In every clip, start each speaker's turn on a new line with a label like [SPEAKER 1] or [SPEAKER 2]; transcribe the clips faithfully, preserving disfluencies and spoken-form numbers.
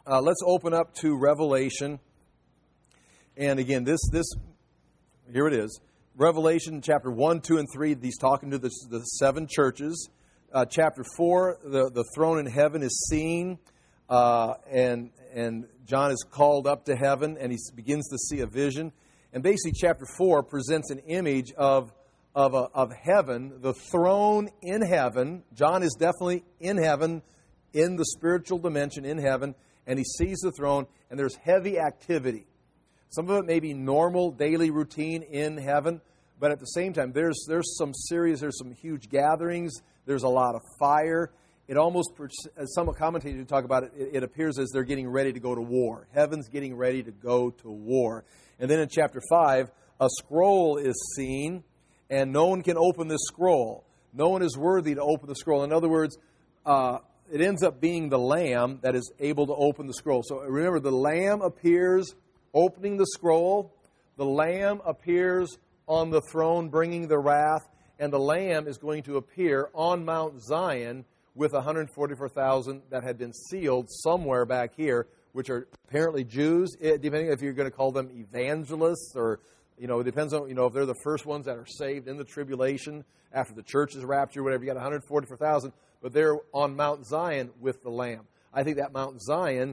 [SPEAKER 1] Uh, let's open up to Revelation. And again, this, this, here it is. Revelation chapter one, two, and three, he's talking to the, the seven churches. Uh, chapter four, the, the throne in heaven is seen, uh, and, and John is called up to heaven, and he begins to see a vision. And basically, chapter four presents an image of, of, a, of heaven, the throne in heaven. John is definitely in heaven, in the spiritual dimension, in heaven, and he sees the throne, and there's heavy activity. Some of it may be normal, daily routine in heaven, but at the same time, there's there's some serious, there's some huge gatherings, there's a lot of fire. It almost, as some commentators talk about it, it, it appears as they're getting ready to go to war. Heaven's getting ready to go to war. And then in chapter five, a scroll is seen, and no one can open this scroll. No one is worthy to open the scroll. In other words, uh, it ends up being the Lamb that is able to open the scroll. So remember, the Lamb appears opening the scroll. The Lamb appears on the throne bringing the wrath. And the Lamb is going to appear on Mount Zion with one hundred forty-four thousand that had been sealed somewhere back here, which are apparently Jews, depending if you're going to call them evangelists or, you know, it depends on, you know, if they're the first ones that are saved in the tribulation after the church is raptured, whatever. You got one hundred forty-four thousand, but they're on Mount Zion with the Lamb. I think that Mount Zion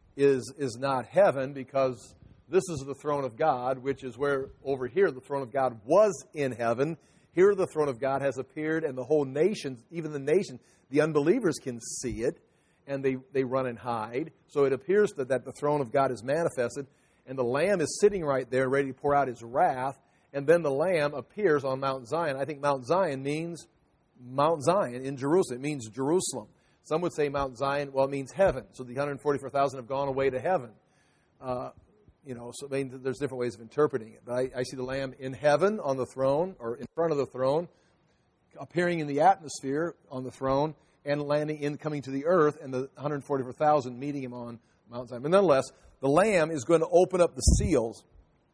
[SPEAKER 1] is is not heaven, because this is the throne of God, which is where over here the throne of God was in heaven. Here the throne of God has appeared, and the whole nation, even the nation, the unbelievers can see it, and they, they run and hide. So it appears that, that the throne of God is manifested, and the Lamb is sitting right there ready to pour out his wrath, and then the Lamb appears on Mount Zion. I think Mount Zion means Mount Zion in Jerusalem. It means Jerusalem. Some would say Mount Zion, well, it means heaven. So the one hundred forty-four thousand have gone away to heaven. Uh, you know, so I mean, there's different ways of interpreting it. But I, I see the Lamb in heaven on the throne, or in front of the throne, appearing in the atmosphere on the throne, and landing in, coming to the earth, and the one hundred forty-four thousand meeting him on Mount Zion. But nonetheless, the Lamb is going to open up the seals.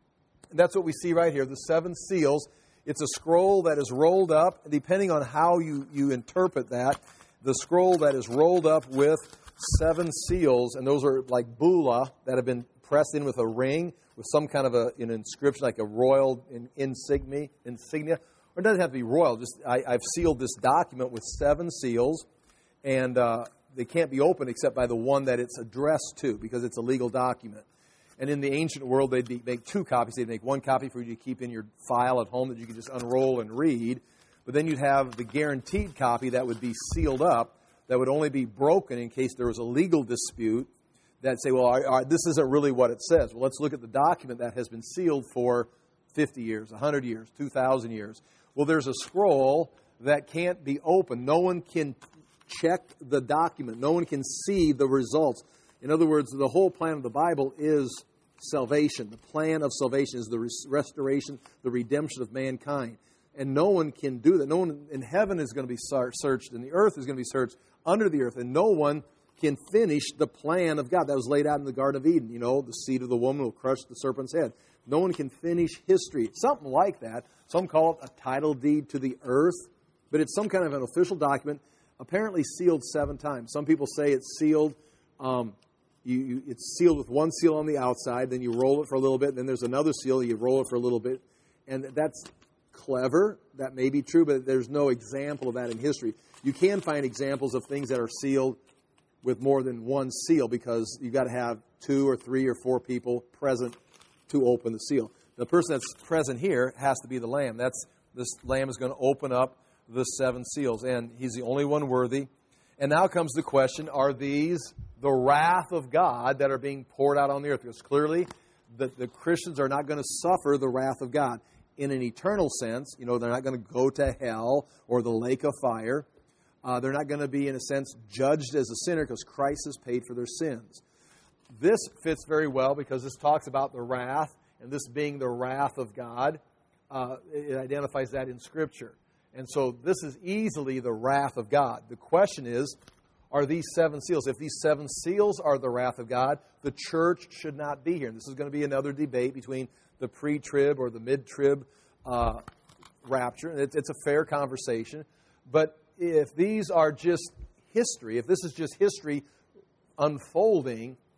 [SPEAKER 1] And that's what we see right here, the seven seals. It's a scroll that is rolled up, depending on how you, you interpret that, the scroll that is rolled up with seven seals, and those are like bula that have been pressed in with a ring, with some kind of a, an inscription, like a royal insignia, insignia. Or it doesn't have to be royal, just I, I've sealed this document with seven seals, and uh, they can't be opened except by the one that it's addressed to, because it's a legal document. And in the ancient world, they'd be, make two copies. They'd make one copy for you to keep in your file at home that you could just unroll and read. But then you'd have the guaranteed copy that would be sealed up, that would only be broken in case there was a legal dispute that say, well, all right, this isn't really what it says. Well, let's look at the document that has been sealed for fifty years, one hundred years, two thousand years. Well, there's a scroll that can't be opened. No one can check the document. No one can see the results. In other words, the whole plan of the Bible is salvation. The plan of salvation is the restoration, the redemption of mankind. And no one can do that. No one in heaven is going to be searched, and the earth is going to be searched under the earth. And no one can finish the plan of God that was laid out in the Garden of Eden. You know, the seed of the woman will crush the serpent's head. No one can finish history. Something like that. Some call it a title deed to the earth, but it's some kind of an official document, apparently sealed seven times. Some people say it's sealed. Um, you, you, it's sealed with one seal on the outside, then you roll it for a little bit, then there's another seal, you roll it for a little bit, and that's clever. That may be true, but there's no example of that in history. You can find examples of things that are sealed with more than one seal, because you've got to have two or three or four people present to open the seal. The person that's present here has to be the Lamb. That's this Lamb is going to open up the seven seals, and he's the only one worthy. And now comes the question, are these the wrath of God that are being poured out on the earth? Because clearly the, the Christians are not going to suffer the wrath of God in an eternal sense. You know, they're not going to go to hell or the lake of fire. Uh, they're not going to be, in a sense, judged as a sinner, because Christ has paid for their sins. This fits very well because this talks about the wrath, and this being the wrath of God. Uh, it identifies that in Scripture. And so this is easily the wrath of God. The question is, are these seven seals? If these seven seals are the wrath of God, the church should not be here. And this is going to be another debate between the pre-trib or the mid-trib uh, rapture. It's, it's a fair conversation. But if these are just history, if this is just history unfolding,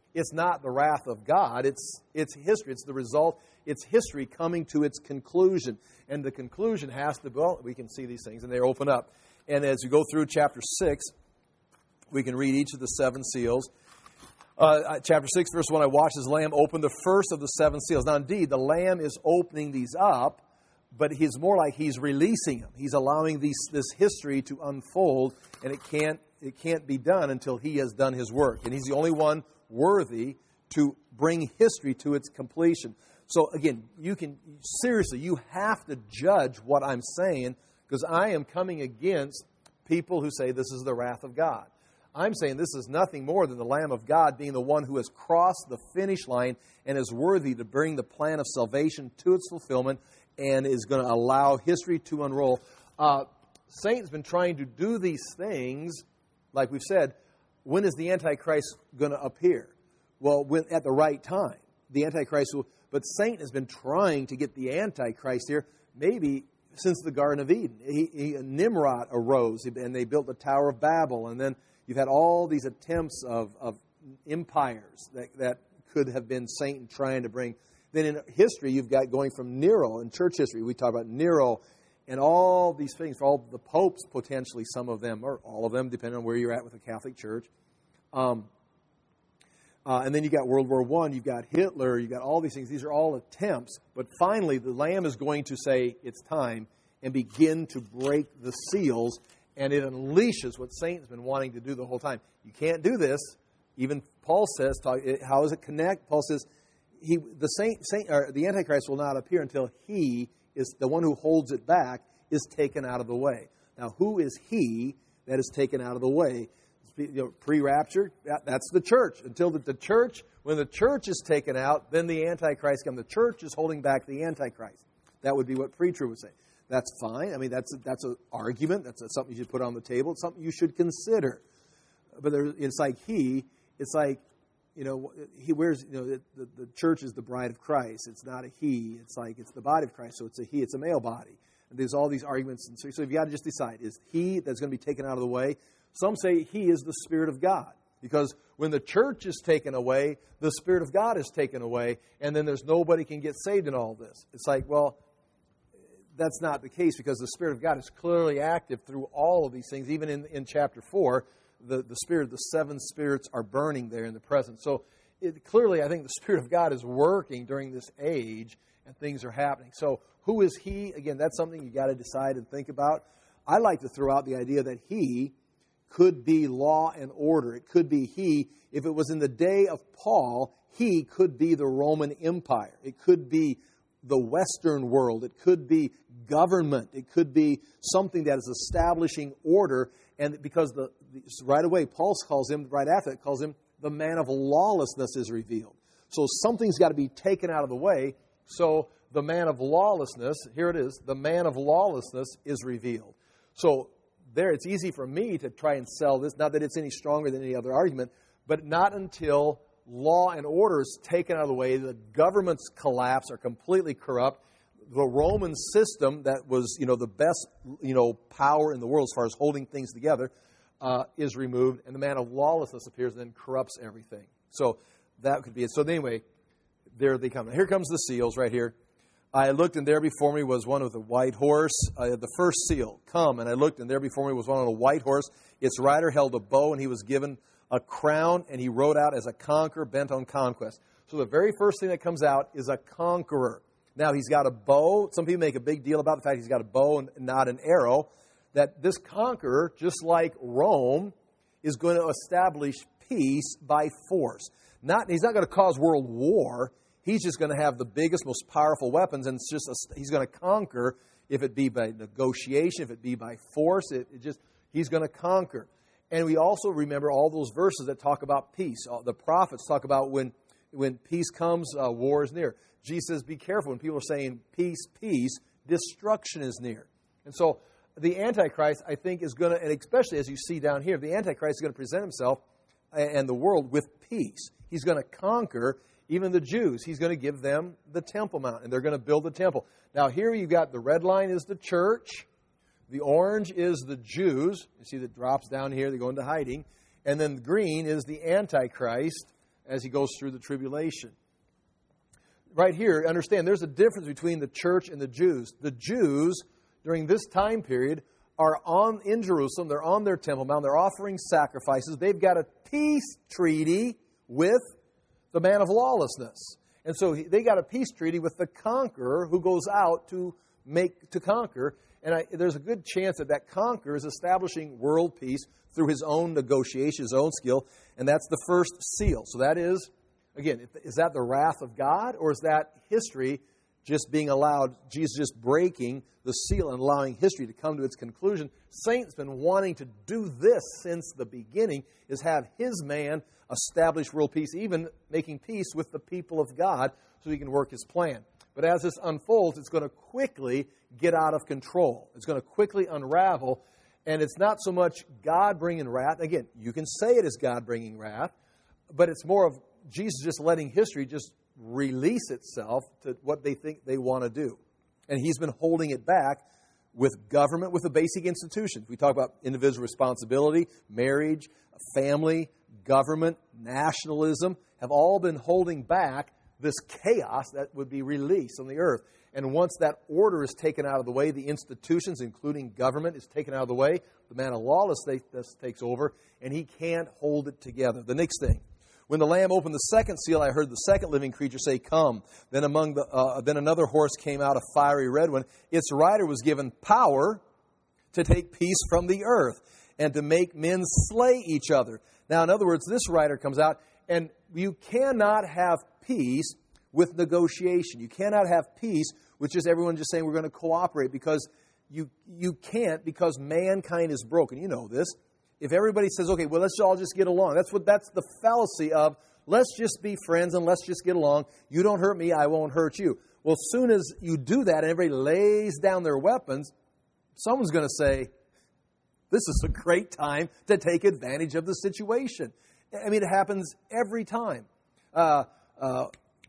[SPEAKER 1] it's not the wrath of God. It's it's history. It's the result. It's history coming to its conclusion. And the conclusion has to, well, we can see these things, and they open up. And as we go through chapter six, we can read each of the seven seals. Uh, chapter six, verse one, I watched as the Lamb open the first of the seven seals. Now, indeed, the Lamb is opening these up, but he's more like he's releasing them. He's allowing these, this history to unfold, and it can't, it can't be done until he has done his work. And he's the only one worthy to bring history to its completion. So, again, you can, seriously, you have to judge what I'm saying, because I am coming against people who say this is the wrath of God. I'm saying this is nothing more than the Lamb of God being the one who has crossed the finish line and is worthy to bring the plan of salvation to its fulfillment and is going to allow history to unroll. Uh, Satan's been trying to do these things, like we've said. When is the Antichrist going to appear? Well, when, at the right time. The Antichrist will... But Satan has been trying to get the Antichrist here, maybe since the Garden of Eden. He, he, Nimrod arose, and they built the Tower of Babel, and then you've had all these attempts of, of empires that, that could have been Satan trying to bring. Then in history, you've got going from Nero, in church history, we talk about Nero and all these things, for all the popes, potentially some of them, or all of them, depending on where you're at with the Catholic Church. Um, uh, and then you got World War One, you've got Hitler, you've got all these things. These are all attempts. But finally, the Lamb is going to say it's time and begin to break the seals. And it unleashes what Satan's been wanting to do the whole time. You can't do this. Even Paul says, how does it connect? Paul says, he, the Saint, Saint, or the Antichrist will not appear until he is the one who holds it back is taken out of the way. Now, who is he that is taken out of the way? You know, pre-rapture, that, that's the church. Until the, the church, when the church is taken out, then the Antichrist comes. The church is holding back the Antichrist. That would be what pre-trib would say. That's fine. I mean, that's a, that's an argument. That's a, something you should put on the table. It's something you should consider. But there, it's like he. It's like, you know, he wears. You know, the, the, the church is the bride of Christ. It's not a he. It's like it's the body of Christ. So it's a he. It's a male body. And there's all these arguments. And so, so you've got to just decide: is he that's going to be taken out of the way? Some say he is the Spirit of God. Because when the church is taken away, the Spirit of God is taken away, and then there's nobody can get saved in all this. It's like, well, that's not the case, because the Spirit of God is clearly active through all of these things. Even in, in chapter four, the, the Spirit, the seven spirits are burning there in the present. So it, clearly, I think the Spirit of God is working during this age, and things are happening. So who is he? Again, that's something you got to decide and think about. I like to throw out the idea that he could be law and order. It could be he. If it was in the day of Paul, he could be the Roman Empire. It could be the Western world. It could be government. It could be something that is establishing order. And because the, the right away, Paul calls him, right after it, calls him the man of lawlessness is revealed. So something's got to be taken out of the way. So the man of lawlessness, here it is, the man of lawlessness is revealed. So there, it's easy for me to try and sell this, not that it's any stronger than any other argument, but not until law and order is taken out of the way, the governments collapse, are completely corrupt, the Roman system that was, you know, the best, you know, power in the world as far as holding things together, uh, is removed, and the man of lawlessness appears and then corrupts everything. So that could be it. So anyway, there they come. Here comes the seals right here. I looked, and there before me was one with a white horse. Uh, the first seal, come. And I looked, and there before me was one on a white horse. Its rider held a bow, and he was given a crown, and he rode out as a conqueror bent on conquest. So the very first thing that comes out is a conqueror. Now, he's got a bow. Some people make a big deal about the fact he's got a bow and not an arrow. That this conqueror, just like Rome, is going to establish peace by force. Not, he's not going to cause world war. He's just going to have the biggest, most powerful weapons, and it's just a, he's going to conquer, if it be by negotiation, if it be by force. It, it just he's going to conquer. And we also remember all those verses that talk about peace. The prophets talk about when, when peace comes, uh, war is near. Jesus says, be careful. When people are saying peace, peace, destruction is near. And so the Antichrist, I think, is going to, and especially as you see down here, the Antichrist is going to present himself and the world with peace. He's going to conquer even the Jews. He's going to give them the Temple Mount, and they're going to build the temple. Now here you've got the red line is the church. The orange is the Jews. You see that drops down here. They go into hiding. And then the green is the Antichrist. as he goes through the tribulation. Right here, understand, there's a difference between the church and the Jews. The Jews, during this time period, are on in Jerusalem. They're on their Temple Mount. They're offering sacrifices. They've got a peace treaty with the man of lawlessness. And so they got a peace treaty with the conqueror who goes out to make to conquer. And I, there's a good chance that that conqueror is establishing world peace through his own negotiation, his own skill. And that's the first seal. So that is, again, is that the wrath of God, or is that history just being allowed, Jesus just breaking the seal and allowing history to come to its conclusion? Satan's been wanting to do this since the beginning, is have his man establish world peace, even making peace with the people of God so he can work his plan. But as this unfolds, it's going to quickly get out of control. It's going to quickly unravel, and it's not so much God bringing wrath. Again, you can say it is God bringing wrath, but it's more of Jesus just letting history just release itself to what they think they want to do. And he's been holding it back with government, with the basic institutions. We talk about individual responsibility, marriage, family, government, nationalism, have all been holding back this chaos that would be released on the earth. And once that order is taken out of the way, the institutions, including government, is taken out of the way, the man of lawlessness takes over, and he can't hold it together. The next thing, when the Lamb opened the second seal, I heard the second living creature say, "Come." Then among the uh, then another horse came out, a fiery red one. Its rider was given power to take peace from the earth and to make men slay each other. Now, in other words, this rider comes out, and you cannot have peace with negotiation. You cannot have peace with just everyone just saying we're going to cooperate, because you you can't, because mankind is broken. You know this. If everybody says, okay, well, let's all just get along. That's what that's the fallacy of, let's just be friends and let's just get along. You don't hurt me, I won't hurt you. Well, as soon as you do that and everybody lays down their weapons, someone's going to say, this is a great time to take advantage of the situation. I mean, it happens every time. Uh, uh,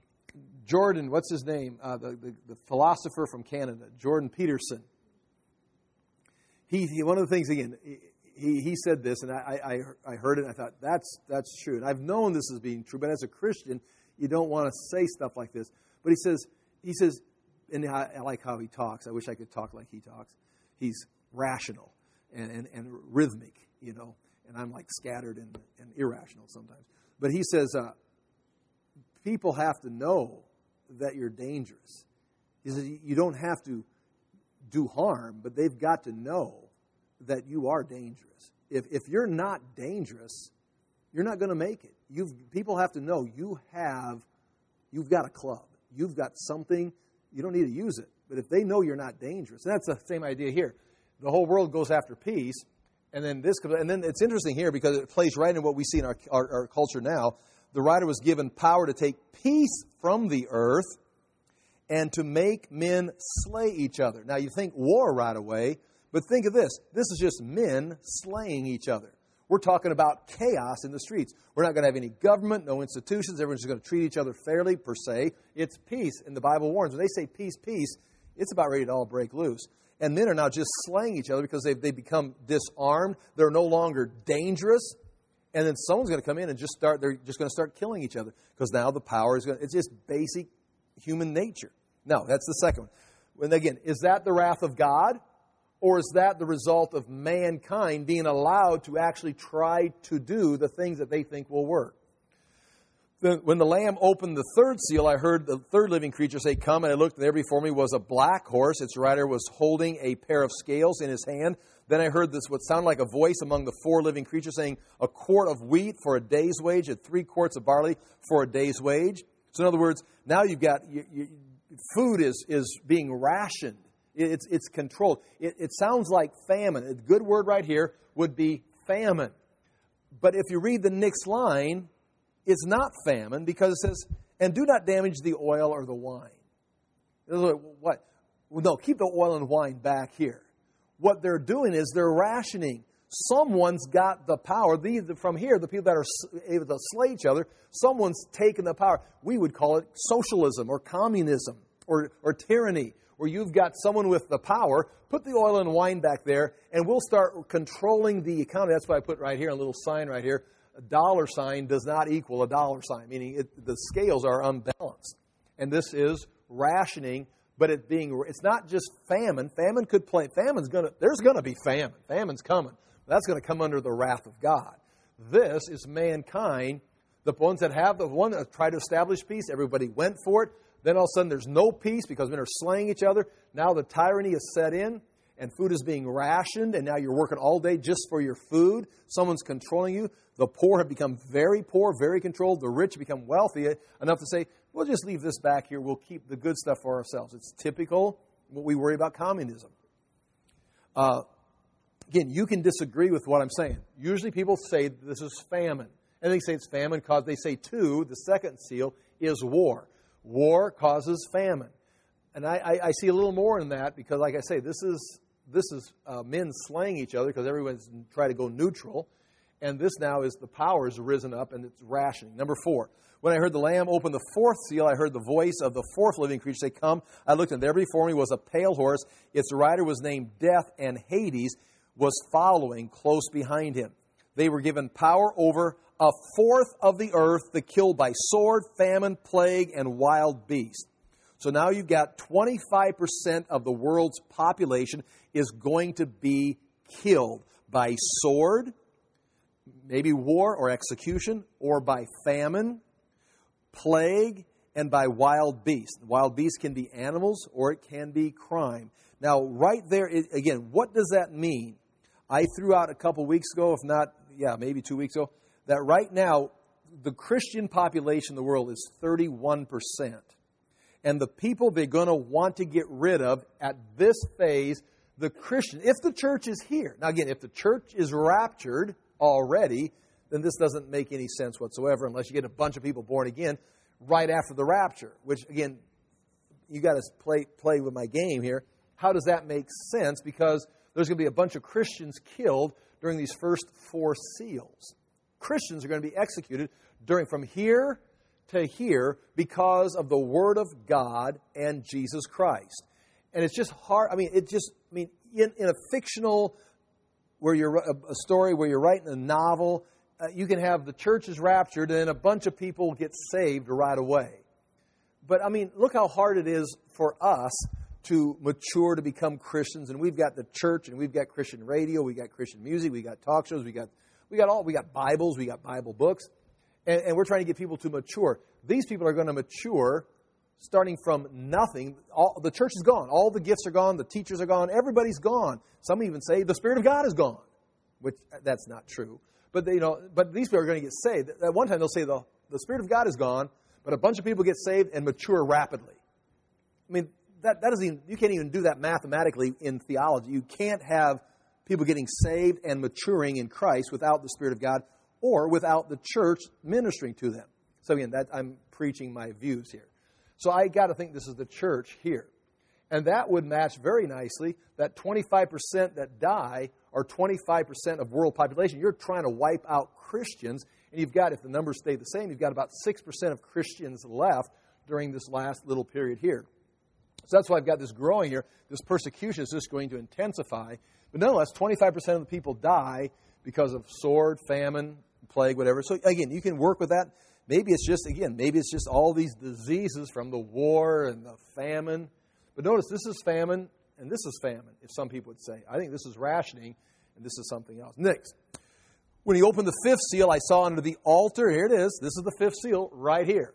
[SPEAKER 1] Jordan, what's his name? Uh, the, the, the philosopher from Canada, Jordan Peterson. He, he one of the things, again, he, he said this, and I, I, I heard it, and I thought, that's, that's true. And I've known this as being true, but as a Christian, you don't want to say stuff like this. But he says, he says, and I, I like how he talks. I wish I could talk like he talks. He's rational and, and, and rhythmic, you know, and I'm like scattered and, and irrational sometimes. But he says, uh, people have to know that you're dangerous. He says, you don't have to do harm, but they've got to know that you are dangerous. If if you're not dangerous, you're not going to make it. You've people have to know you have, you've got a club. You've got something. You don't need to use it. But if they know you're not dangerous, and that's the same idea here. The whole world goes after peace, and then this comes, and then it's interesting here because it plays right in what we see in our, our, our culture now. The writer was given power to take peace from the earth and to make men slay each other. Now, you think war right away, but think of this. This is just men slaying each other. We're talking about chaos in the streets. We're not going to have any government, no institutions. Everyone's just going to treat each other fairly, per se. It's peace, and the Bible warns. When they say peace, peace, it's about ready to all break loose. And men are now just slaying each other because they've, they've become disarmed. They're no longer dangerous. And then someone's going to come in and just start, they're just going to start killing each other because now the power is going to, it's just basic human nature. Now, that's the second one. And again, is that the wrath of God? Or is that the result of mankind being allowed to actually try to do the things that they think will work? When the Lamb opened the third seal, I heard the third living creature say, "Come," and I looked, and there before me was a black horse. Its rider was holding a pair of scales in his hand. Then I heard this, what sounded like a voice among the four living creatures saying, "A quart of wheat for a day's wage, and three quarts of barley for a day's wage." So in other words, now you've got, you, you, food is, is being rationed. It's, it's controlled. It, it sounds like famine. A good word right here would be famine. But if you read the next line, it's not famine, because it says, "And do not damage the oil or the wine." What? No, keep the oil and wine back here. What they're doing is they're rationing. Someone's got the power. The, from here, the people that are able to slay each other, someone's taken the power. We would call it socialism or communism or, or tyranny, where you've got someone with the power. Put the oil and wine back there, and we'll start controlling the economy. That's why I put right here, a little sign right here. a dollar sign does not equal a dollar sign, meaning it, the scales are unbalanced. And this is rationing, but it being, it's not just famine. Famine could play, famine's going to, there's going to be famine. Famine's coming. That's going to come under the wrath of God. This is mankind, the ones that have, the one that try to establish peace, everybody went for it. Then all of a sudden there's no peace because men are slaying each other. Now the tyranny is set in and food is being rationed, and now you're working all day just for your food. Someone's controlling you. The poor have become very poor, very controlled. The rich become wealthy enough to say, we'll just leave this back here. We'll keep the good stuff for ourselves. It's typical what we worry about communism. Uh, again, you can disagree with what I'm saying. Usually people say this is famine. And they say it's famine because they say, too, the second seal is war. War causes famine. And I, I, I see a little more in that because, like I say, this is this is uh, men slaying each other because everyone's trying to go neutral. And this now is the power has risen up and it's rationing. Number four, when I heard the Lamb open the fourth seal, I heard the voice of the fourth living creature say, come. I looked, and there before me was a pale horse. Its rider was named Death, and Hades was following close behind him. They were given power over a fourth of the earth to kill by sword, famine, plague, and wild beast. So now you've got twenty-five percent of the world's population is going to be killed by sword, maybe war or execution, or by famine, plague, and by wild beasts. Wild beasts can be animals or it can be crime. Now, right there, it, again, what does that mean? I threw out a couple weeks ago, if not, yeah, maybe two weeks ago, that right now, the Christian population in the world is thirty-one percent. And the people they're going to want to get rid of at this phase, the Christian, if the church is here. Now again, if the church is raptured already, then this doesn't make any sense whatsoever unless you get a bunch of people born again right after the rapture. Which again, you got to play play with my game here. How does that make sense? Because there's going to be a bunch of Christians killed during these first four seals. Christians are going to be executed during from here to here because of the Word of God and Jesus Christ. And it's just hard. I mean, it just, I mean, in, in a fictional, where you're, a story where you're writing a novel, uh, you can have the church is raptured and a bunch of people get saved right away. But I mean, look how hard it is for us to mature to become Christians. And we've got the church, and we've got Christian radio, we got Christian music, we got talk shows, we got we got all, we got Bibles, we got Bible books. And, and we're trying to get people to mature. These people are going to mature starting from nothing. All, the church is gone. All the gifts are gone. The teachers are gone. Everybody's gone. Some even say the Spirit of God is gone, which that's not true. But they, you know, but these people are going to get saved. At one time they'll say the, the Spirit of God is gone, but a bunch of people get saved and mature rapidly. I mean, that, that doesn't even, you can't even do that mathematically in theology. You can't have people getting saved and maturing in Christ without the Spirit of God or without the church ministering to them. So again, that I'm preaching my views here. So I got to think this is the church here. And that would match very nicely that twenty-five percent that die are twenty-five percent of world population. You're trying to wipe out Christians, and you've got, if the numbers stay the same, you've got about six percent of Christians left during this last little period here. So that's why I've got this growing here. This persecution is just going to intensify. But nonetheless, twenty-five percent of the people die because of sword, famine, plague, whatever. So again, you can work with that. Maybe it's just, again, maybe it's just all these diseases from the war and the famine. But notice, this is famine and this is famine, if some people would say. I think this is rationing and this is something else. Next, when he opened the fifth seal, I saw under the altar, here it is, this is the fifth seal right here.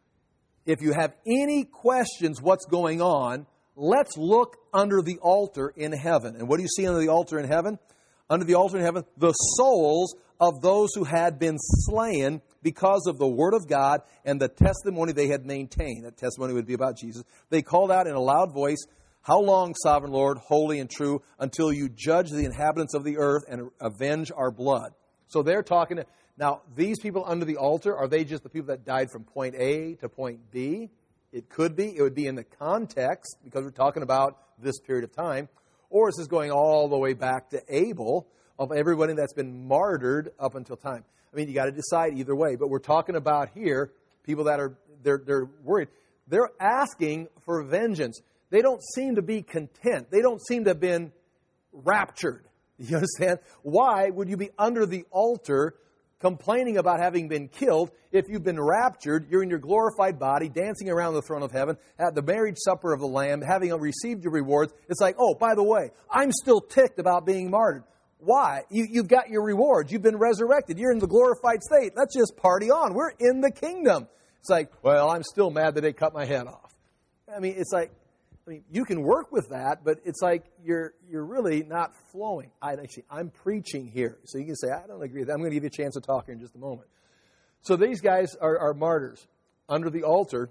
[SPEAKER 1] If you have any questions what's going on, let's look under the altar in heaven. And what do you see under the altar in heaven? Under the altar in heaven, the souls of those who had been slain because of the Word of God and the testimony they had maintained. That testimony would be about Jesus. They called out in a loud voice, how long, sovereign Lord, holy and true, until you judge the inhabitants of the earth and avenge our blood? So they're talking to, now, these people under the altar, are they just the people that died from point A to point B? It could be. It would be in the context, because we're talking about this period of time. Or is this going all the way back to Abel, of everybody that's been martyred up until time? I mean, you got to decide either way. But we're talking about here, people that are, they're, they're worried. They're asking for vengeance. They don't seem to be content. They don't seem to have been raptured. You understand? Why would you be under the altar complaining about having been killed. If you've been raptured, you're in your glorified body, dancing around the throne of heaven, at the marriage supper of the Lamb, having received your rewards. It's like, oh, by the way, I'm still ticked about being martyred. Why? You, you've got your rewards. You've been resurrected. You're in the glorified state. Let's just party on. We're in the kingdom. It's like, well, I'm still mad that they cut my head off. I mean, it's like, I mean, you can work with that, but it's like you're you're really not flowing. I actually, I'm preaching here. So you can say, I don't agree with that. I'm going to give you a chance to talk here in just a moment. So these guys are, are martyrs under the altar,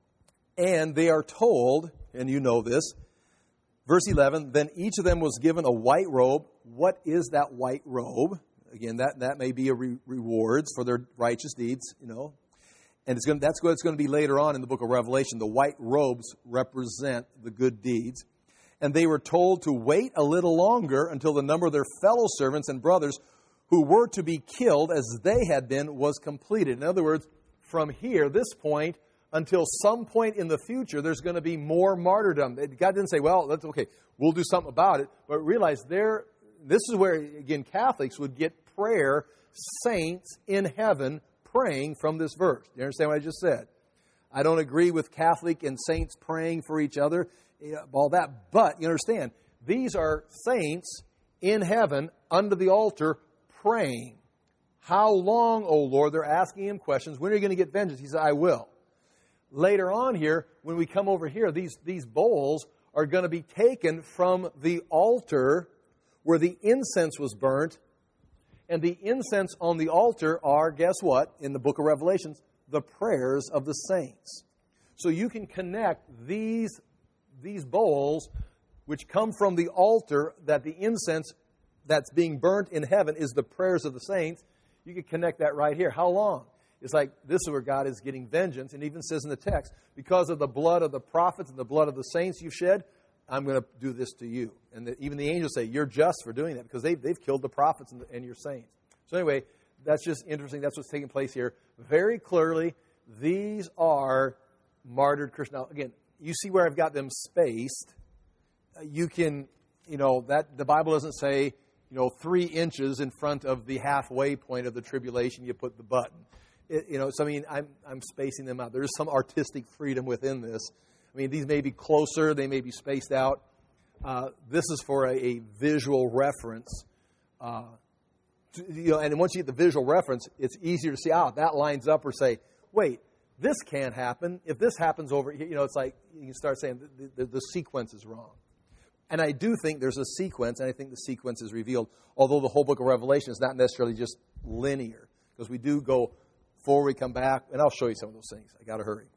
[SPEAKER 1] and they are told, and you know this, verse eleven, then each of them was given a white robe. What is that white robe? Again, that, that may be a re- rewards for their righteous deeds, you know. And it's going to, that's what it's going to be later on in the book of Revelation. The white robes represent the good deeds. And they were told to wait a little longer until the number of their fellow servants and brothers who were to be killed as they had been was completed. In other words, from here, this point, until some point in the future, there's going to be more martyrdom. God didn't say, well, that's okay, we'll do something about it. But realize there, this is where, again, Catholics would get prayer, saints in heaven praying from this verse. Do you understand what I just said? I don't agree with Catholic and saints praying for each other, all that. But you understand, these are saints in heaven under the altar praying. How long, O Lord? They're asking him questions. When are you going to get vengeance? He said, I will. Later on here, when we come over here, these, these bowls are going to be taken from the altar where the incense was burnt. And the incense on the altar are, guess what? In the book of Revelations, the prayers of the saints. So you can connect these, these bowls, which come from the altar, that the incense that's being burnt in heaven is the prayers of the saints. You can connect that right here. How long? It's like this is where God is getting vengeance. And even says in the text, because of the blood of the prophets and the blood of the saints you've shed, I'm going to do this to you. And the, even the angels say, you're just for doing that because they've, they've killed the prophets and, the, and your saints. So anyway, that's just interesting. That's what's taking place here. Very clearly, these are martyred Christians. Now, again, you see where I've got them spaced. You can, you know, that the Bible doesn't say, you know, three inches in front of the halfway point of the tribulation, you put the button. It, you know, so I mean, I'm, I'm spacing them out. There's some artistic freedom within this. I mean, these may be closer, they may be spaced out. Uh, this is for a, a visual reference. Uh, to, you know, and once you get the visual reference, it's easier to see, ah, that lines up, or say, wait, this can't happen. If this happens over here, you know, it's like you can start saying the, the, the sequence is wrong. And I do think there's a sequence, and I think the sequence is revealed, although the whole book of Revelation is not necessarily just linear, because we do go forward, we come back, and I'll show you some of those things. I got to hurry.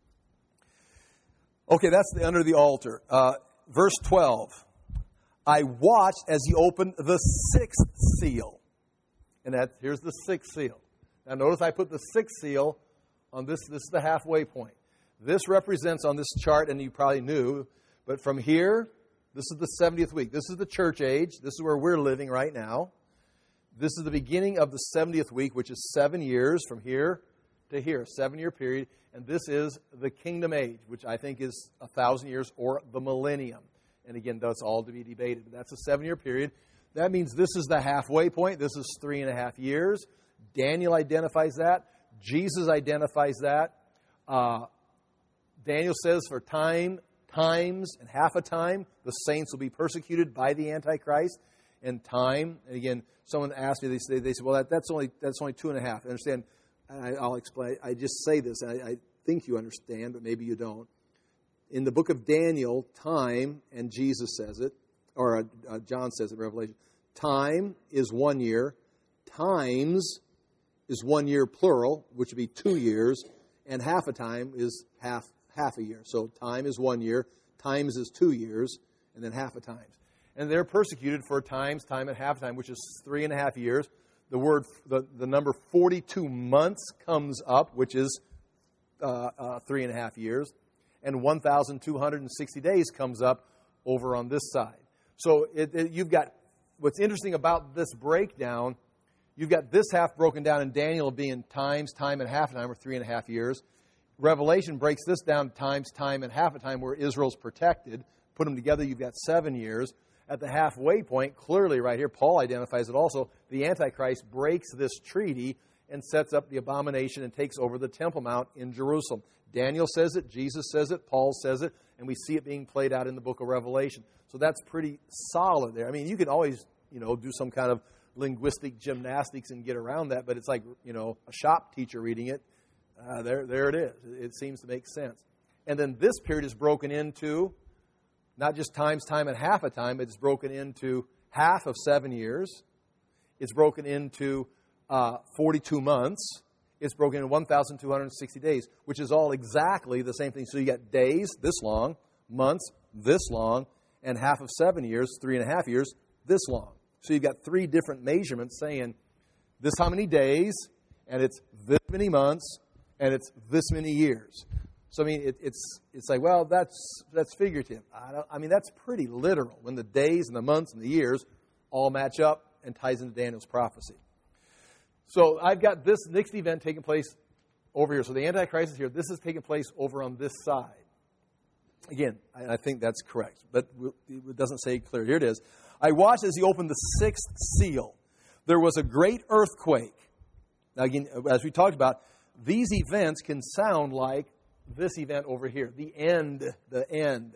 [SPEAKER 1] Okay, that's the under the altar. Uh, verse twelve. I watched as he opened the sixth seal. And that here's the sixth seal. Now notice I put the sixth seal on this. This is the halfway point. This represents on this chart, and you probably knew, but from here, this is the seventieth week. This is the church age. This is where we're living right now. This is the beginning of the seventieth week, which is seven years from here to here, seven-year period. And this is the kingdom age, which I think is a thousand years, or the millennium. And again, that's all to be debated. But that's a seven-year period. That means this is the halfway point. This is three and a half years. Daniel identifies that. Jesus identifies that. Uh, Daniel says for time, times, and half a time, the saints will be persecuted by the Antichrist. And time, and again, someone asked me, they say, they say well, that, that's only that's only two and a half. I understand. I, I'll explain. I just say this. I, I think you understand, but maybe you don't. In the book of Daniel, time, and Jesus says it, or uh, uh, John says it in Revelation, time is one year. Times is one year plural, which would be two years. And half a time is half half a year. So time is one year. Times is two years. And then half a times. And they're persecuted for times, time, and half time, which is three and a half years. The word, the, the number forty-two months comes up, which is uh, uh, three and a half years. And one thousand two hundred sixty days comes up over on this side. So it, it, you've got, what's interesting about this breakdown, you've got this half broken down in Daniel being times, time, and half a time, or three and a half years. Revelation breaks this down times, time, and half a time, where Israel's protected. Put them together, you've got seven years. at the halfway point, clearly right here, Paul identifies it also, the Antichrist breaks this treaty and sets up the abomination and takes over the Temple Mount in Jerusalem. Daniel says it, Jesus says it, Paul says it, and we see it being played out in the book of Revelation. So that's pretty solid there. I mean, you can always, you know, do some kind of linguistic gymnastics and get around that, but it's like, you know, a shop teacher reading it. Uh, there, there it is. It seems to make sense. And then this period is broken into not just times time and half a time, but it's broken into half of seven years. It's broken into uh, forty-two months. It's broken into one thousand two hundred sixty days, which is all exactly the same thing. So you got days this long, months this long, and half of seven years, three and a half years, this long. So you've got three different measurements saying this how many days, and it's this many months, and it's this many years. So I mean, it, it's it's like, well, that's that's figurative. I, don't, I mean, that's pretty literal when the days and the months and the years all match up and ties into Daniel's prophecy. So I've got this next event taking place over here. So the Antichrist is here. This is taking place over on this side. Again, I, I think that's correct, but it doesn't say clear. Here it is. I watched as he opened the sixth seal. There was a great earthquake. Now again, as we talked about, these events can sound like this event over here, the end, the end.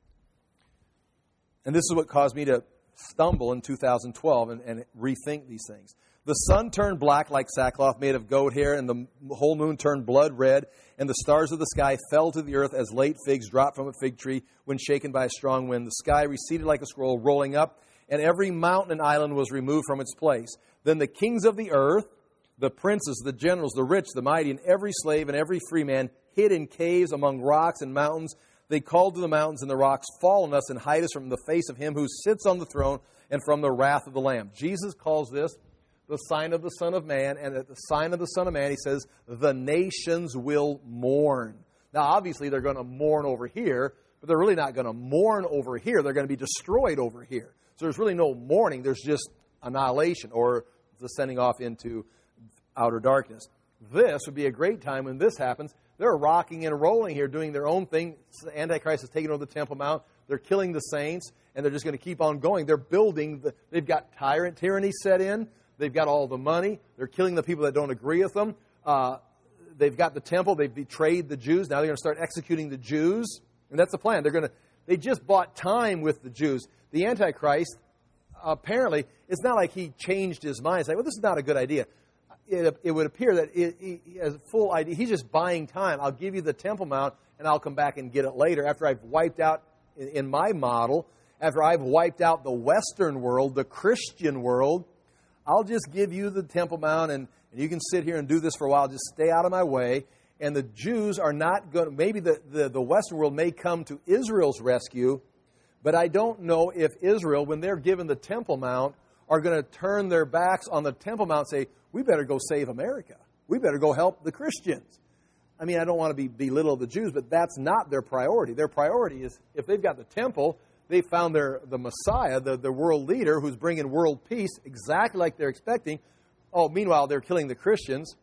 [SPEAKER 1] And this is what caused me to stumble in two thousand twelve and, and rethink these things. The sun turned black like sackcloth made of goat hair, and the whole moon turned blood red, and the stars of the sky fell to the earth as late figs drop from a fig tree when shaken by a strong wind. The sky receded like a scroll, rolling up, and every mountain and island was removed from its place. Then the kings of the earth, the princes, the generals, the rich, the mighty, and every slave and every free man hid in caves among rocks and mountains. They called to the mountains and the rocks, fall on us and hide us from the face of him who sits on the throne and from the wrath of the Lamb. Jesus calls this the sign of the Son of Man, and at the sign of the Son of Man, he says, the nations will mourn. Now, obviously, they're going to mourn over here, but they're really not going to mourn over here. They're going to be destroyed over here. So there's really no mourning. There's just annihilation or the sending off into outer darkness. This would be a great time when this happens. They're rocking and rolling here, doing their own thing. The Antichrist is taking over the Temple Mount. They're killing the saints, and they're just going to keep on going. They're building. The, they've got tyrant tyranny set in. They've got all the money. They're killing the people that don't agree with them. Uh, they've got the temple. They've betrayed the Jews. Now they're going to start executing the Jews, and that's the plan. They're going to. They just bought time with the Jews. The Antichrist, apparently, it's not like he changed his mind. It's like, well, this is not a good idea. It, it would appear that it, it, he has a full idea. He's just buying time. I'll give you the Temple Mount, and I'll come back and get it later after I've wiped out, in, in my model, after I've wiped out the Western world, the Christian world, I'll just give you the Temple Mount, and, and you can sit here and do this for a while. Just stay out of my way. And the Jews are not going to, maybe the, the, the Western world may come to Israel's rescue, but I don't know if Israel, when they're given the Temple Mount, are going to turn their backs on the Temple Mount and say, we better go save America. We better go help the Christians. I mean, I don't want to be belittle the Jews, but that's not their priority. Their priority is, if they've got the temple, they found their the Messiah, the, the world leader who's bringing world peace exactly like they're expecting. Oh, meanwhile, they're killing the Christians.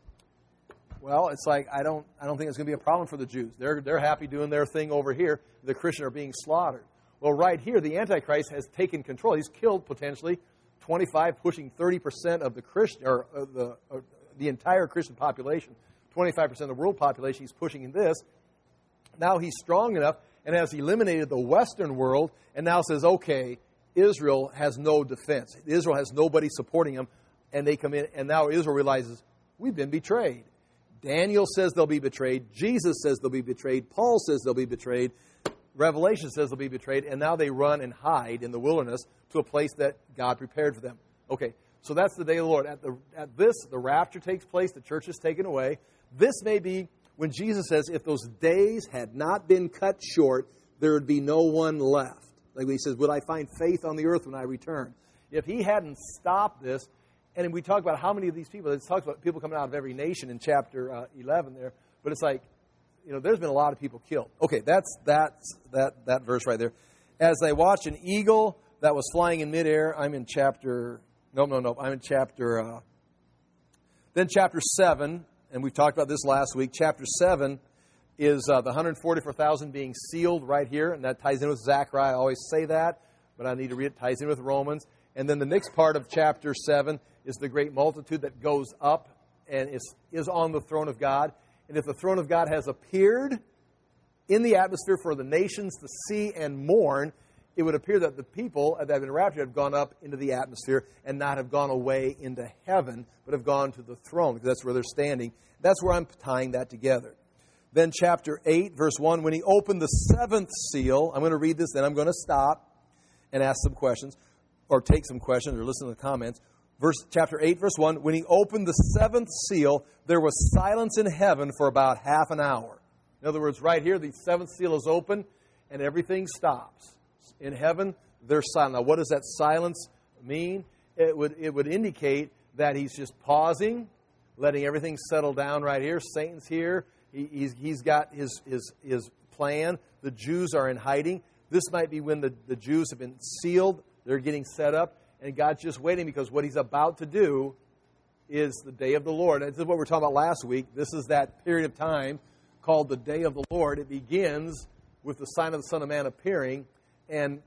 [SPEAKER 1] Well, it's like, I don't I don't think it's going to be a problem for the Jews. They're, they're happy doing their thing over here. The Christians are being slaughtered. Well, right here, the Antichrist has taken control. He's killed potentially twenty-five, pushing thirty percent of the Christian, or uh, the uh, the entire Christian population, twenty-five percent of the world population. He's pushing in this. Now he's strong enough and has eliminated the Western world, and now says, okay, Israel has no defense. Israel has nobody supporting him, and they come in, and now Israel realizes we've been betrayed. Daniel says they'll be betrayed. Jesus says they'll be betrayed. Paul says they'll be betrayed. Revelation says they'll be betrayed, and now they run and hide in the wilderness to a place that God prepared for them. Okay, so that's the day of the Lord. At the at this, the rapture takes place, the church is taken away. This may be when Jesus says, if those days had not been cut short, there would be no one left. Like when he says, would I find faith on the earth when I return? If he hadn't stopped this, and we talk about how many of these people, it talks about people coming out of every nation in chapter uh, eleven there, but it's like, you know, there's been a lot of people killed. Okay, that's, that's that, that verse right there. As they watched an eagle that was flying in midair, I'm in chapter, no, no, no, I'm in chapter, uh, then chapter seven, and we've talked about this last week. Chapter seven is uh, the one hundred forty-four thousand being sealed right here, and that ties in with Zechariah. I always say that. but I need to read it. Ties in with Romans. And then the next part of chapter seven is the great multitude that goes up and is, is on the throne of God. And if the throne of God has appeared in the atmosphere for the nations to see and mourn, it would appear that the people that have been raptured have gone up into the atmosphere and not have gone away into heaven, but have gone to the throne, because that's where they're standing. That's where I'm tying that together. Then chapter eight, verse one, when he opened the seventh seal, I'm going to read this, then I'm going to stop and ask some questions, or take some questions, or listen to the comments. Verse, chapter eight, verse one, when he opened the seventh seal, there was silence in heaven for about half an hour. In other words, right here, the seventh seal is open, and everything stops. In heaven, they're silent. Now, what does that silence mean? It would, it would indicate that he's just pausing, letting everything settle down right here. Satan's here. He, he's, he's got his, his, his plan. The Jews are in hiding. This might be when the, the Jews have been sealed. They're getting set up. And God's just waiting, because what he's about to do is the day of the Lord. And this is what we were talking about last week. This is that period of time called the day of the Lord. It begins with the sign of the Son of Man appearing, and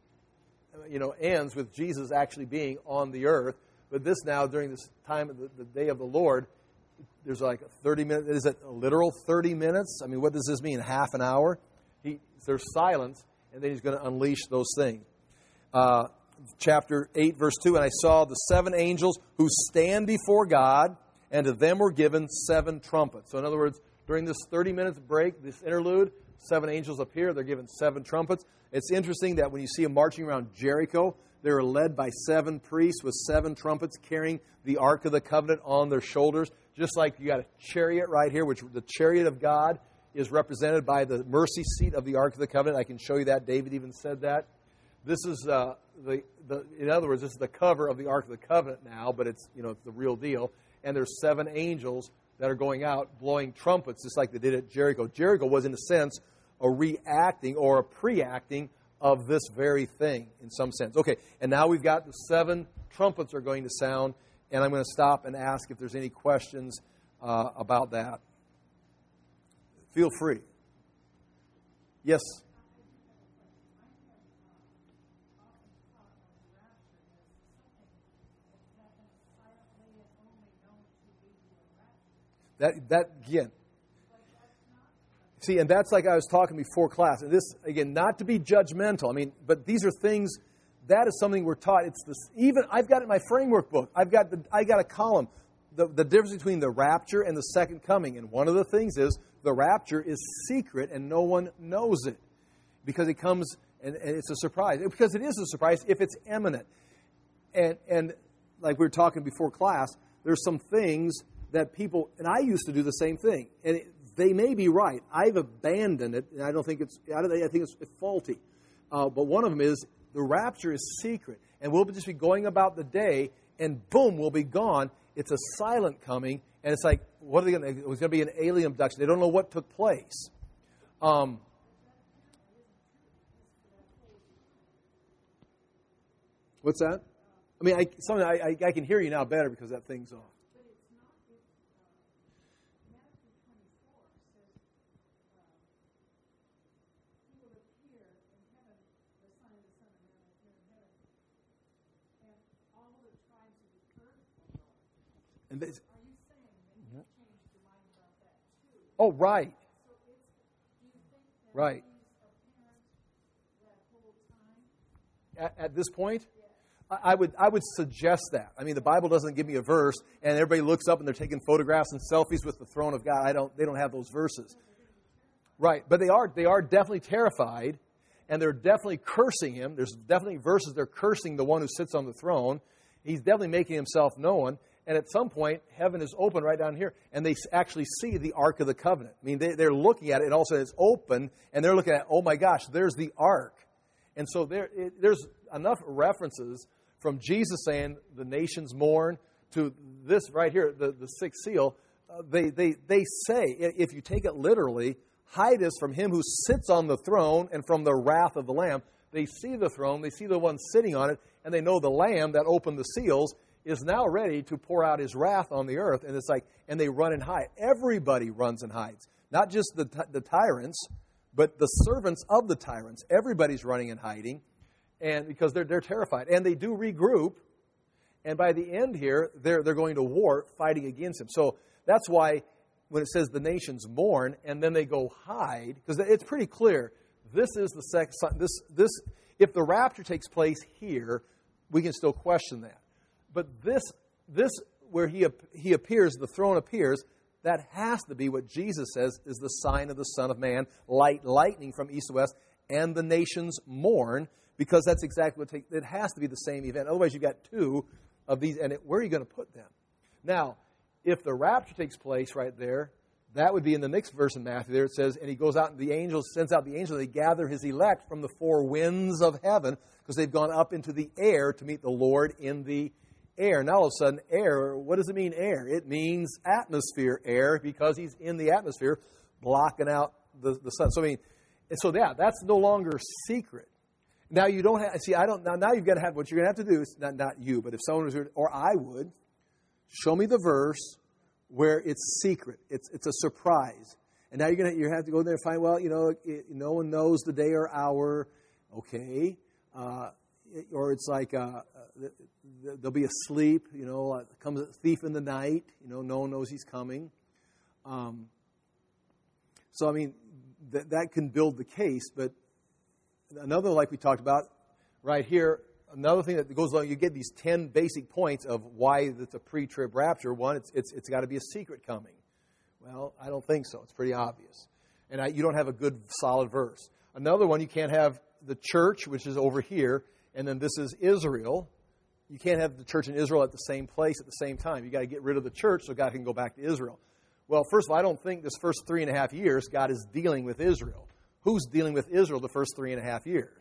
[SPEAKER 1] you know ends with Jesus actually being on the earth. But this now, during this time of the, the day of the Lord, there's like a thirty minutes. Is it a literal thirty minutes? I mean, what does this mean? Half an hour? He, there's silence, and then he's going to unleash those things. Uh, chapter eight, verse two, and I saw the seven angels who stand before God, and to them were given seven trumpets. So in other words, during this thirty minutes break, this interlude, seven angels appear. They're given seven trumpets. It's interesting that when you see them marching around Jericho, they were led by seven priests with seven trumpets carrying the Ark of the Covenant on their shoulders. Just like you got a chariot right here, which the chariot of God is represented by the mercy seat of the Ark of the Covenant. I can show you that. David even said that. This is uh, the, the, in other words, this is the cover of the Ark of the Covenant now, but it's, you know, it's the real deal. And there's seven angels that are going out blowing trumpets, just like they did at Jericho. Jericho was, in a sense, a reacting or a pre-acting of this very thing, in some sense. Okay, and now we've got the seven trumpets are going to sound, and I'm going to stop and ask if there's any questions uh, about that. Feel free. Yes? That, that again, see, and that's like I was talking before class. And this, again, not to be judgmental. I mean, but these are things, that is something we're taught. It's this, even, I've got it in my framework book. I've got the, I got a column, the, the difference between the rapture and the second coming. And one of the things is the rapture is secret and no one knows it. Because it comes, and, and it's a surprise. Because it is a surprise if it's imminent. And, and like we were talking before class, there's some things that people, and I used to do the same thing, and it, they may be right. I've abandoned it, and I don't think it's, I, don't, I think it's faulty. Uh, but one of them is the rapture is secret, and we'll just be going about the day, and boom, we'll be gone. It's a silent coming, and it's like, what are they going to? It was going to be an alien abduction. They don't know what took place. Um, what's that? I mean, I, something I, I, I can hear you now better because that thing's off. And they, oh, right. Right. At, at this point, I would I would suggest that. I mean, the Bible doesn't give me a verse, and everybody looks up and they're taking photographs and selfies with the throne of God. I don't. They don't have those verses. Right, but they are they are definitely terrified, and they're definitely cursing him. There's definitely verses they're cursing the one who sits on the throne. He's definitely making himself known. And at some point, heaven is open right down here, and they actually see the Ark of the Covenant. I mean, they, they're looking at it, and all of a sudden it's open, and they're looking at, oh my gosh, there's the Ark. And so there, it, there's enough references from Jesus saying the nations mourn to this right here, the, the sixth seal. Uh, they, they, they say, if you take it literally, hide us from him who sits on the throne and from the wrath of the Lamb. They see the throne, they see the one sitting on it, and they know the Lamb that opened the seals is now ready to pour out his wrath on the earth. And it's like, and they run and hide. Everybody runs and hides. Not just the, the tyrants, but the servants of the tyrants. Everybody's running and hiding. and because they're they're terrified, and they do regroup, and by the end here, they're they're going to war, fighting against him. So that's why when it says the nations mourn, and then they go hide, because it's pretty clear. This is the sex. This this if the rapture takes place here, we can still question that. But this this where he he appears, the throne appears. That has to be what Jesus says is the sign of the Son of Man, light lightning from east to west, and the nations mourn, because that's exactly what it takes. It has to be the same event. Otherwise, you've got two of these, and it, where are you going to put them? Now, if the rapture takes place right there, that would be in the next verse in Matthew. There it says, and he goes out, and the angels, sends out the angels, they gather his elect from the four winds of heaven, because they've gone up into the air to meet the Lord in the air. Now all of a sudden, air, what does it mean, air? It means atmosphere air, because he's in the atmosphere blocking out the, the sun. So I mean, so yeah, that's no longer secret. Now you don't have, see, I don't, now, now you've got to have, what you're going to have to do is, not, not you, but if someone was, or I would, show me the verse where it's secret. It's it's a surprise. And now you're going to, you have to go there and find, well, you know, it, no one knows the day or hour. Okay. Uh, it, or it's like, uh, they'll be asleep, you know, uh, comes a thief in the night, you know, no one knows he's coming. Um, so, I mean, th- that can build the case, but another, like we talked about right here, another thing that goes along, you get these ten basic points of why it's a pre-trib rapture. One, it's it's it's got to be a secret coming. Well, I don't think so. It's pretty obvious. And I, you don't have a good, solid verse. Another one, you can't have the church, which is over here, and then this is Israel. You can't have the church and Israel at the same place at the same time. You've got to get rid of the church so God can go back to Israel. Well, first of all, I don't think this first three and a half years God is dealing with Israel. Who's dealing with Israel the first three and a half years?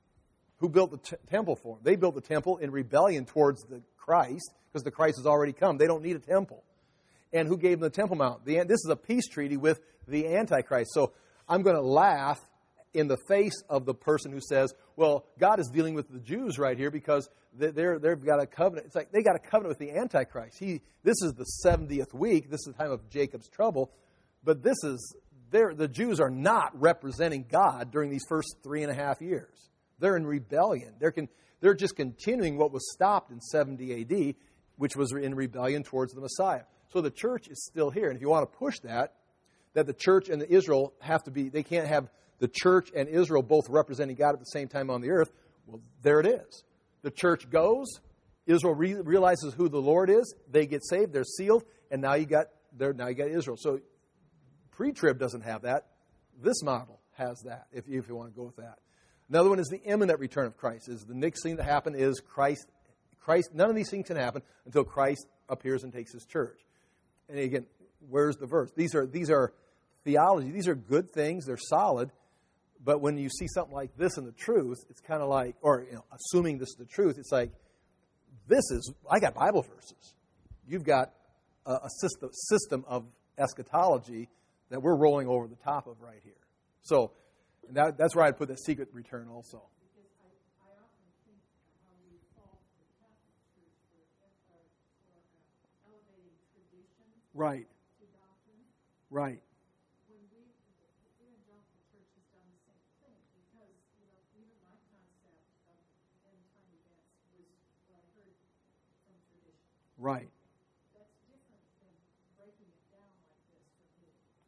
[SPEAKER 1] Who built the t- temple for them? They built the temple in rebellion towards the Christ, because the Christ has already come. They don't need a temple. And who gave them the Temple Mount? The, this is a peace treaty with the Antichrist. So I'm going to laugh in the face of the person who says, well, God is dealing with the Jews right here because they're, they've got a covenant. It's like they got a covenant with the Antichrist. He, this is the seventieth week. This is the time of Jacob's trouble. But this is, the Jews are not representing God during these first three and a half years. They're in rebellion. They're, con, they're just continuing what was stopped in seventy A D, which was in rebellion towards the Messiah. So the church is still here. And if you want to push that, that the church and Israel have to be, they can't have the church and Israel both representing God at the same time on the earth, well, there it is. The church goes, Israel re- realizes who the Lord is, they get saved, they're sealed, and now you got there. Now you got Israel. So pre-trib doesn't have that. This model has that, if you, if you want to go with that. Another one is the imminent return of Christ. Is the next thing to happen is Christ. Christ. None of these things can happen until Christ appears and takes his church. And again, where's the verse? These are these are theology. These are good things. They're solid. But when you see something like this in the truth, it's kind of like, or you know, assuming this is the truth, it's like, this is, I got Bible verses. You've got a, a system, system of eschatology that we're rolling over the top of right here. So and that, that's where I'd put that secret return also.
[SPEAKER 2] Because I, I often think how we fall for the Catholic Church for, for, for uh, elevating tradition
[SPEAKER 1] Right.
[SPEAKER 2] to doctrine.
[SPEAKER 1] Right.
[SPEAKER 2] When we, the evangelical church has done the same thing, because, you know, even my concept of end-time events was what I heard from tradition.
[SPEAKER 1] Right.
[SPEAKER 2] That's different than breaking it down like this for me.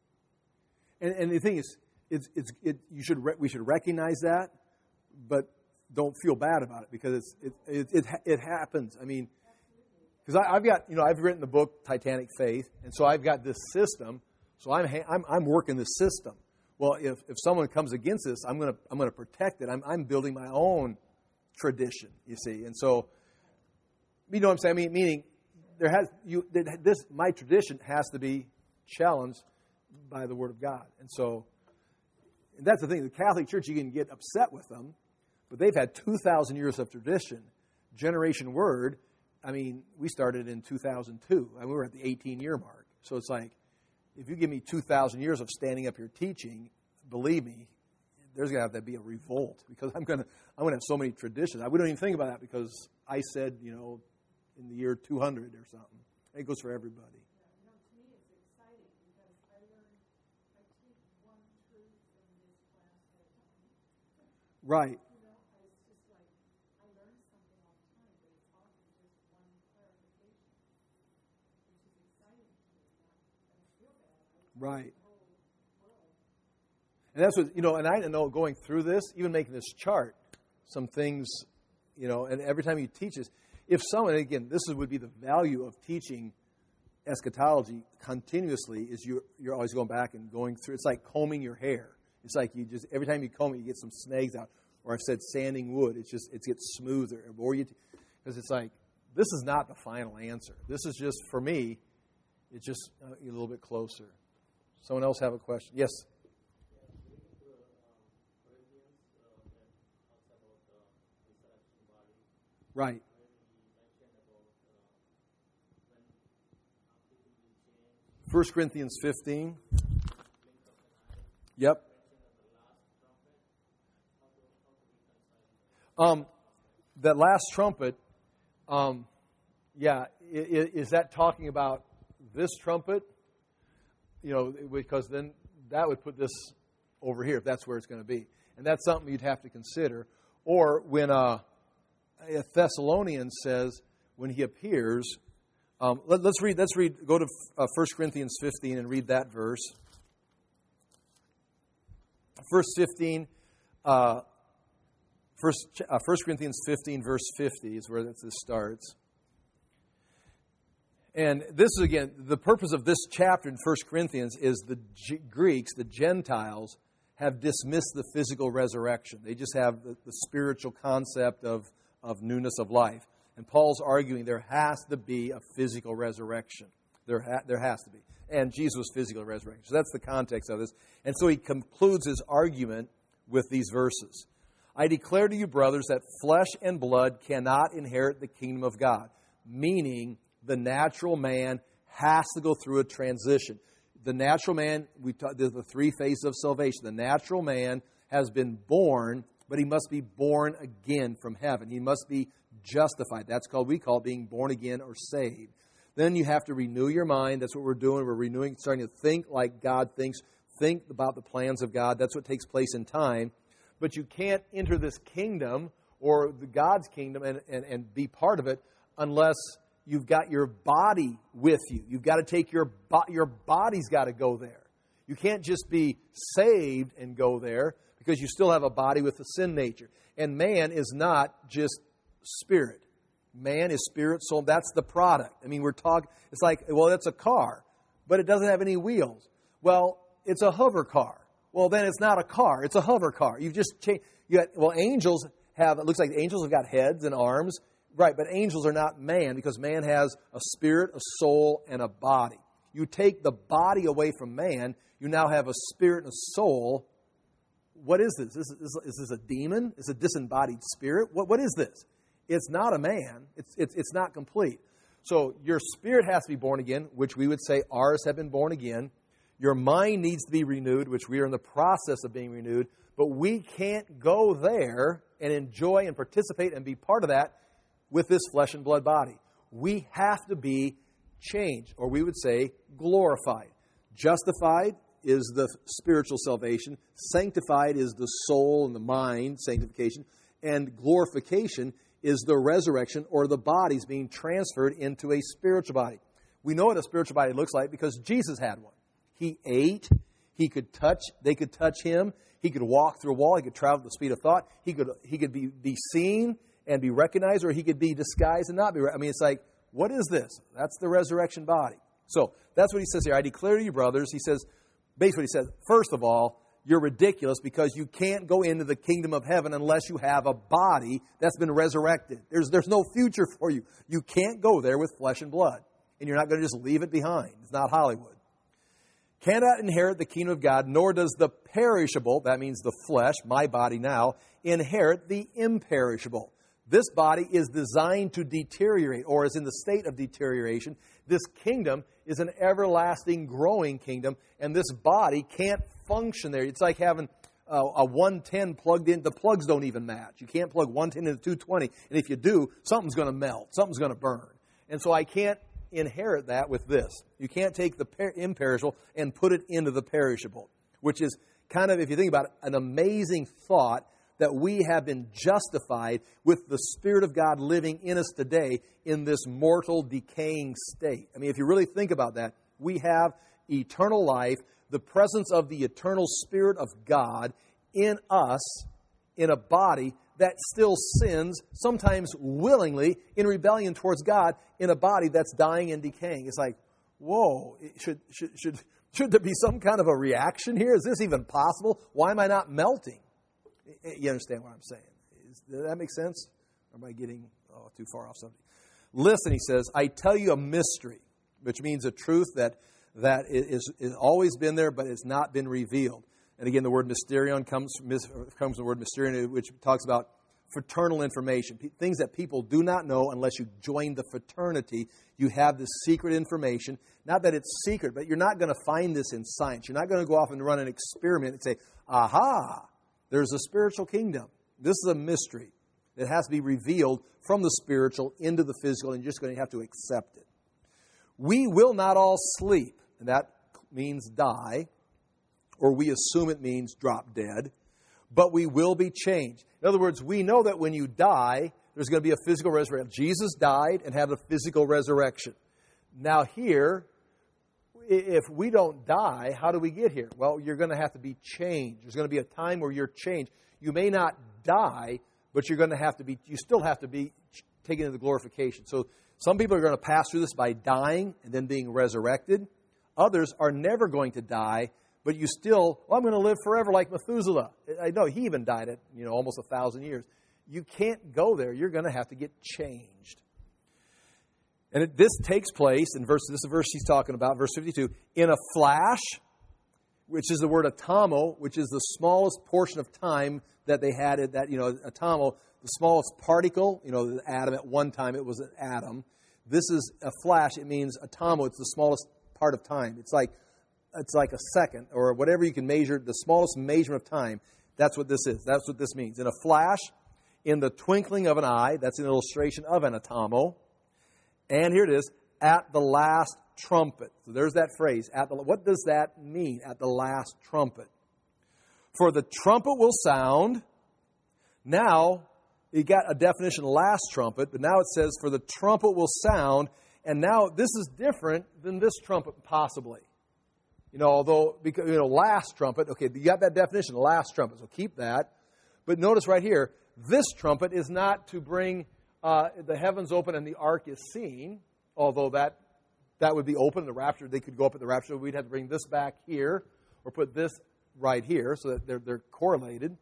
[SPEAKER 1] And, and the thing is, it's, it's, it, you should re- we should recognize that, but don't feel bad about it, because it's, it, it, it, it happens. I mean, because I've got, you know, I've written the book Titanic Faith, and so I've got this system, so I'm, I'm, I'm working this system. Well, if, if someone comes against this, I'm going to I'm going to protect it. I'm, I'm building my own tradition, you see. And so, you know what I'm saying? I mean, meaning, there has you this my tradition has to be challenged by the Word of God. And so, and that's the thing. The Catholic Church, you can get upset with them, but they've had two thousand years of tradition. Generation Word, I mean, we started in two thousand two, and we were at the eighteen-year mark. So it's like, if you give me two thousand years of standing up here teaching, believe me, there's going to have to be a revolt, because I'm going to I'm going to have so many traditions. I, we don't even think about that, because I said, you know, in the year two hundred or something. It goes for everybody.
[SPEAKER 2] Yeah, you know, to me it's exciting, because I learn, I take one truth from this class at a time.
[SPEAKER 1] Right.
[SPEAKER 2] You know, it's just like
[SPEAKER 1] Right. And that's what, you know, and I know going through this, even making this chart, some things, you know, and every time you teach this, if someone, again, this is, would be the value of teaching eschatology continuously, is you're, you're always going back and going through. It's like combing your hair. It's like you just, every time you comb it, you get some snags out. Or I've said sanding wood. It's just, it gets smoother. Or you, because it's like, this is not the final answer. This is just, for me, it's just uh, a little bit closer. Someone else have a question? Yes? Right. First Corinthians fifteen. Yep. Um, that last trumpet, um, yeah, is, is that talking about this trumpet? You know, because then that would put this over here if that's where it's going to be. And that's something you'd have to consider. Or when uh, Thessalonians says, when he appears, um, let, let's read, let's read, go to uh, First Corinthians fifteen and read that verse. Verse fifteen, uh, First, uh, First Corinthians fifteen, verse fifty is where this starts. And this is, again, the purpose of this chapter in First Corinthians is the G- Greeks, the Gentiles, have dismissed the physical resurrection. They just have the, the spiritual concept of, of newness of life. And Paul's arguing there has to be a physical resurrection. There, ha- there has to be. And Jesus was physical resurrection. So that's the context of this. And so he concludes his argument with these verses. I declare to you, brothers, that flesh and blood cannot inherit the kingdom of God. Meaning, the natural man has to go through a transition. The natural man, we talk, there's the three phases of salvation. The natural man has been born, but he must be born again from heaven. He must be justified. That's called, we call it being born again or saved. Then you have to renew your mind. That's what we're doing. We're renewing, starting to think like God thinks. Think about the plans of God. That's what takes place in time. But you can't enter this kingdom or the God's kingdom and, and, and be part of it unless you've got your body with you. You've got to take your bo- your body's got to go there. You can't just be saved and go there because you still have a body with a sin nature. And man is not just spirit. Man is spirit, soul. That's the product. I mean, we're talking, it's like, well, it's a car, but it doesn't have any wheels. Well, it's a hover car. Well, then it's not a car. It's a hover car. You've just changed. You got, well, angels have, it looks like angels have got heads and arms. Right, but angels are not man because man has a spirit, a soul, and a body. You take the body away from man, you now have a spirit and a soul. What is this? Is this, is this a demon? Is it a disembodied spirit? What, what is this? It's not a man. It's, it's, it's not complete. So your spirit has to be born again, which we would say ours have been born again. Your mind needs to be renewed, which we are in the process of being renewed. But we can't go there and enjoy and participate and be part of that with this flesh and blood body. We have to be changed, or we would say glorified. Justified is the spiritual salvation. Sanctified is the soul and the mind sanctification. And glorification is the resurrection, or the body's being transferred into a spiritual body. We know what a spiritual body looks like because Jesus had one. He ate. He could touch. They could touch him. He could walk through a wall. He could travel at the speed of thought. He could, he could be, be seen and be recognized, or he could be disguised and not be. I mean, it's like, what is this? That's the resurrection body. So that's what he says here. I declare to you, brothers, he says, basically he says, first of all, you're ridiculous because you can't go into the kingdom of heaven unless you have a body that's been resurrected. There's, there's no future for you. You can't go there with flesh and blood. And you're not going to just leave it behind. It's not Hollywood. Cannot inherit the kingdom of God, nor does the perishable, that means the flesh, my body now, inherit the imperishable. This body is designed to deteriorate, or is in the state of deterioration. This kingdom is an everlasting growing kingdom, and this body can't function there. It's like having a, a one ten plugged in. The plugs don't even match. You can't plug one ten into two twenty, and if you do, something's going to melt. Something's going to burn. And so I can't inherit that with this. You can't take the per- imperishable and put it into the perishable, which is kind of, if you think about it, an amazing thought that we have been justified with the Spirit of God living in us today in this mortal, decaying state. I mean, if you really think about that, we have eternal life the presence of the eternal Spirit of God in us, in a body that still sins, sometimes willingly, in rebellion towards God, in a body that's dying and decaying. It's like, whoa, should, should, should, should there be some kind of a reaction here? Is this even possible? Why am I not melting? You understand what I'm saying? Is, does that make sense? Or am I getting oh, too far off subject? Listen, he says, I tell you a mystery, which means a truth that, that is, is always been there, but it's not been revealed. And again, the word mysterion comes, comes from the word mysterion, which talks about fraternal information, things that people do not know unless you join the fraternity. You have this secret information. Not that it's secret, but you're not going to find this in science. You're not going to go off and run an experiment and say, aha, there's a spiritual kingdom. This is a mystery. It has to be revealed from the spiritual into the physical, and you're just going to have to accept it. We will not all sleep, and that means die, or we assume it means drop dead, but we will be changed. In other words, we know that when you die, there's going to be a physical resurrection. Jesus died and had a physical resurrection. Now here, if we don't die, how do we get here? Well, you're going to have to be changed. There's going to be a time where you're changed. You may not die, but you're going to have to be, you still have to be taken into glorification. So some people are going to pass through this by dying and then being resurrected. Others are never going to die, but you still, well, I'm going to live forever like Methuselah. I know he even died at, you know, almost a thousand years. You can't go there. You're going to have to get changed. And it, this takes place in verse, this is the verse he's talking about, verse fifty-two, in a flash, which is the word atomo, which is the smallest portion of time that they had at that, you know, atomo, the smallest particle, you know, the atom at one time, it was an atom. This is a flash. It means atomo. It's the smallest part of time. It's like, it's like a second or whatever you can measure, the smallest measurement of time. That's what this is. That's what this means. In a flash, in the twinkling of an eye, that's an illustration of an atomo. And here it is, at the last trumpet. So there's that phrase. At the, what does that mean, at the last trumpet? For the trumpet will sound. Now, you got a definition, last trumpet, but now it says, for the trumpet will sound. And now this is different than this trumpet, possibly. You know, although, because, you know, last trumpet, okay, you got that definition, last trumpet, so keep that. But notice right here, this trumpet is not to bring uh, the heavens open and the ark is seen, although that that would be open, the rapture, they could go up at the rapture. We'd have to bring this back here or put this right here so that they're, they're correlated.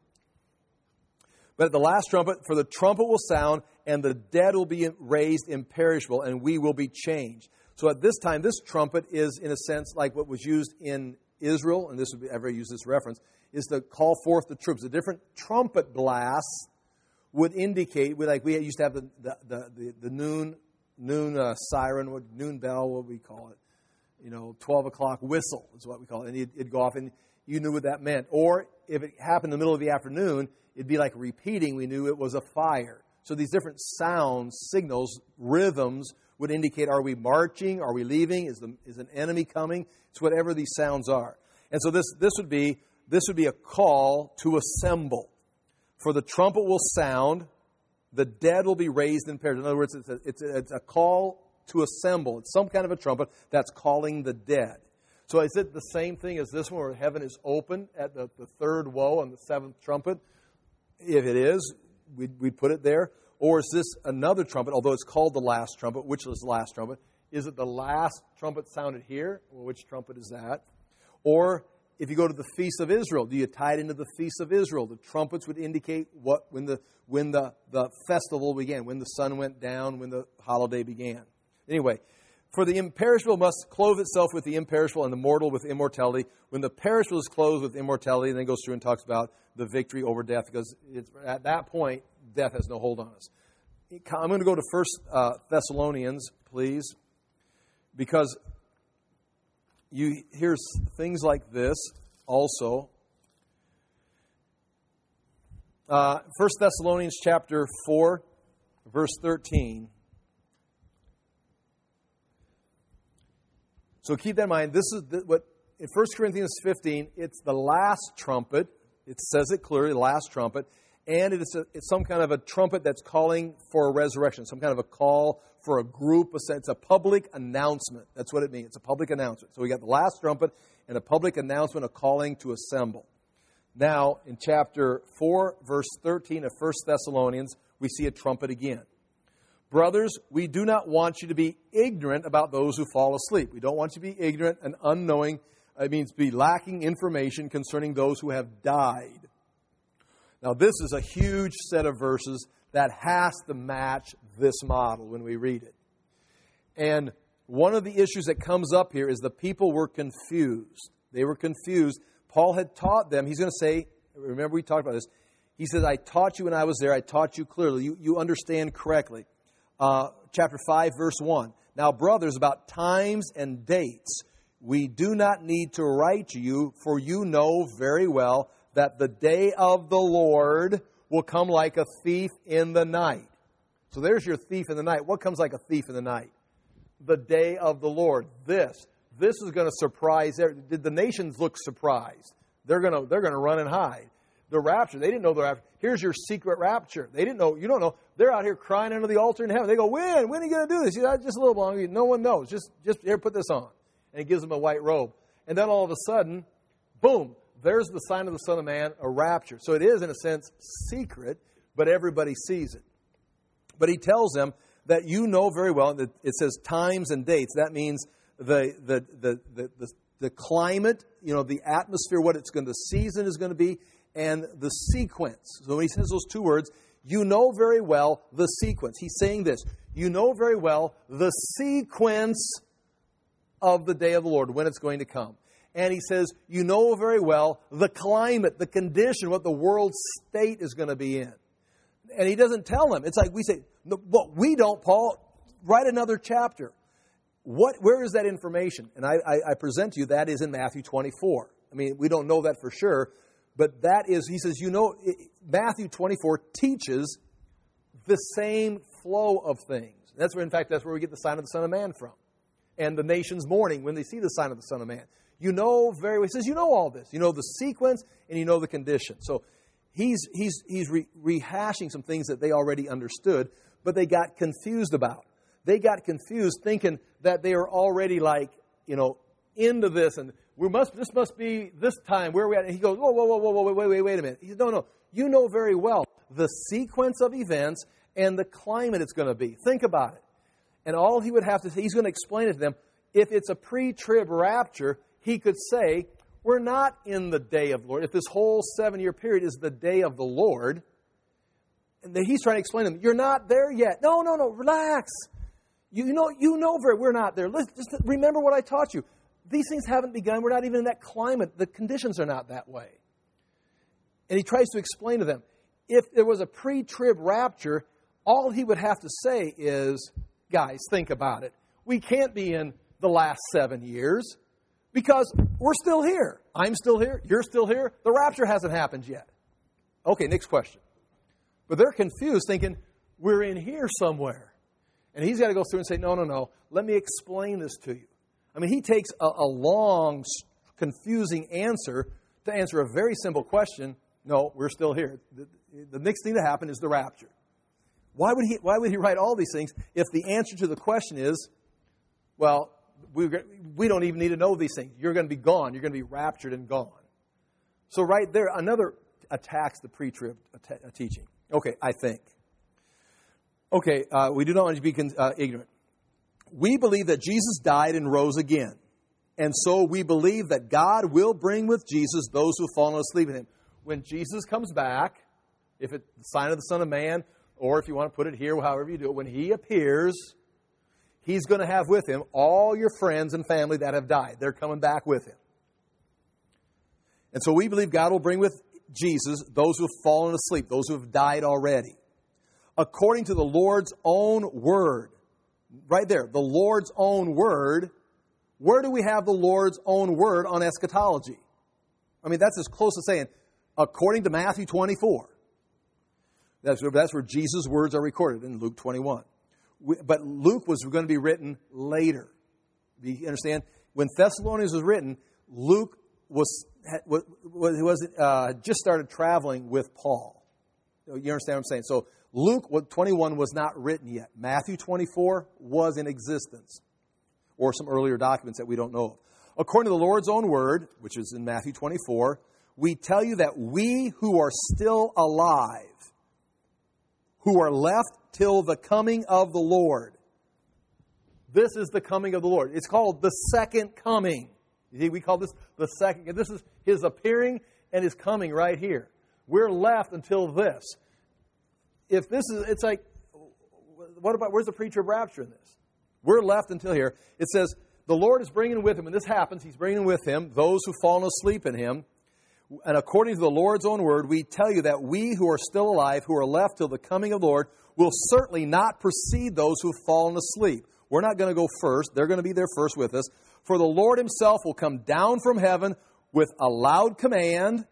[SPEAKER 1] But at the last trumpet, for the trumpet will sound and the dead will be raised imperishable and we will be changed. So at this time, this trumpet is, in a sense, like what was used in Israel, and this would be, ever use this reference, is to call forth the troops. The different trumpet blasts would indicate, like we used to have the the, the, the, the noon noon uh, siren, what, noon bell, what we call it, you know, twelve o'clock whistle is what we call it, and it'd, it'd go off, and you knew what that meant. Or if it happened in the middle of the afternoon, it'd be like repeating. We knew it was a fire. So these different sounds, signals, rhythms would indicate, are we marching? Are we leaving? Is the is an enemy coming? It's whatever these sounds are. And so this this would be this would be a call to assemble. For the trumpet will sound, the dead will be raised in pairs. In other words, it's a, it's a, it's a call to assemble. It's some kind of a trumpet that's calling the dead. So is it the same thing as this one where heaven is open at the, the third woe on the seventh trumpet? If it is, we'd, we'd put it there. Or is this another trumpet, although it's called the last trumpet? Which is the last trumpet? Is it the last trumpet sounded here? Well, which trumpet is that? Or if you go to the Feast of Israel, do you tie it into the Feast of Israel? The trumpets would indicate what when the when the, the festival began, when the sun went down, when the holiday began. Anyway, for the imperishable must clothe itself with the imperishable and the mortal with immortality. When the perishable is clothed with immortality, and then goes through and talks about the victory over death, because it's, at that point, death has no hold on us. I'm going to go to First uh, Thessalonians, please, because you hear things like this also. Uh, First Thessalonians chapter four, verse thirteen. So keep that in mind. This is the, what in First Corinthians fifteen. It's the last trumpet. It says it clearly, the last trumpet, and it is a, it's some kind of a trumpet that's calling for a resurrection, some kind of a call for a group. It's a public announcement. That's what it means. It's a public announcement. So we got the last trumpet and a public announcement, a calling to assemble. Now, in chapter four, verse thirteen of First Thessalonians, we see a trumpet again. Brothers, we do not want you to be ignorant about those who fall asleep. We don't want you to be ignorant and unknowing. It means be lacking information concerning those who have died. Now, this is a huge set of verses that has to match this model when we read it. And one of the issues that comes up here is the people were confused. They were confused. Paul had taught them. He's going to say, remember we talked about this. He says, I taught you when I was there. I taught you clearly. You, you understand correctly. Uh, chapter five, verse one. Now, brothers, about times and dates, we do not need to write to you, for you know very well that the day of the Lord will come like a thief in the night. So there's your thief in the night. What comes like a thief in the night? The day of the Lord. This. This is going to surprise. Did the nations look surprised? They're going to, they're going to run and hide. The rapture, they didn't know the rapture. Here's your secret rapture. They didn't know. You don't know. They're out here crying under the altar in heaven. They go, when? When are you going to do this? You know, just a little longer. No one knows. Just, just here, put this on. And he gives them a white robe. And then all of a sudden, boom, there's the sign of the Son of Man, a rapture. So it is, in a sense, secret, but everybody sees it. But he tells them that you know very well, that it says times and dates. That means the the the the, the, the climate, you know, the atmosphere, what it's going to, the season is going to be, and the sequence. So when he says those two words, you know very well the sequence. He's saying this. You know very well the sequence of the day of the Lord, when it's going to come. And he says, you know very well the climate, the condition, what the world's state is going to be in. And he doesn't tell them. It's like we say, no, but we don't, Paul. Write another chapter. What? Where is that information? And I, I, I present to you that is in Matthew twenty-four. I mean, we don't know that for sure. But that is, he says, you know, Matthew twenty-four teaches the same flow of things. That's where, in fact, that's where we get the sign of the Son of Man from. And the nations mourning when they see the sign of the Son of Man. You know very well. He says, you know all this. You know the sequence and you know the condition. So he's he's he's re- rehashing some things that they already understood, but they got confused about. They got confused thinking that they are already like, you know, into this and we must this must be this time where are we at. And he goes, whoa, whoa, whoa, whoa, whoa, wait, wait, wait a minute. He says, no, no. You know very well the sequence of events and the climate it's going to be. Think about it. And all he would have to say, he's going to explain it to them. If it's a pre-trib rapture, he could say, we're not in the day of the Lord. If this whole seven-year period is the day of the Lord, and he's trying to explain to them, you're not there yet. No, no, no, relax. You know, you know, very, we're not there. Let's just remember what I taught you. These things haven't begun. We're not even in that climate. The conditions are not that way. And he tries to explain to them, if there was a pre-trib rapture, all he would have to say is, guys, think about it. We can't be in the last seven years because we're still here. I'm still here. You're still here. The rapture hasn't happened yet. Okay, next question. But they're confused thinking, we're in here somewhere. And he's got to go through and say, no, no, no. Let me explain this to you. I mean, he takes a, a long, confusing answer to answer a very simple question. No, we're still here. The, the next thing to happen is the rapture. Why would he, why would he write all these things if the answer to the question is, well, we, we don't even need to know these things. You're going to be gone. You're going to be raptured and gone. So right there, another attacks the pre-trib teaching. Okay, I think. Okay, uh, we do not want to be uh, ignorant. We believe that Jesus died and rose again. And so we believe that God will bring with Jesus those who have fallen asleep in him. When Jesus comes back, if it's the sign of the Son of Man, or if you want to put it here, however you do it, when he appears, he's going to have with him all your friends and family that have died. They're coming back with him. And so we believe God will bring with Jesus those who have fallen asleep, those who have died already. According to the Lord's own word. Right there, the Lord's own word. Where do we have the Lord's own word on eschatology? I mean, that's as close to saying, according to Matthew twenty-four. That's where, that's where Jesus' words are recorded in Luke twenty-one. We, but Luke was going to be written later. You understand? When Thessalonians was written, Luke was was, was uh, just started traveling with Paul. You understand what I'm saying? So Luke twenty-one was not written yet. Matthew twenty-four was in existence, or some earlier documents that we don't know of. According to the Lord's own word, which is in Matthew twenty-four, we tell you that we who are still alive, who are left till the coming of the Lord. This is the coming of the Lord. It's called the second coming. You see, we call this the second. This is His appearing and His coming right here. We're left until this. If this is, it's like, what about, where's the preacher of rapture in this? We're left until here. It says, the Lord is bringing with Him, and this happens, He's bringing with Him those who've fallen asleep in Him. And according to the Lord's own word, we tell you that we who are still alive, who are left till the coming of the Lord, will certainly not precede those who've fallen asleep. We're not going to go first. They're going to be there first with us. For the Lord Himself will come down from heaven with a loud command,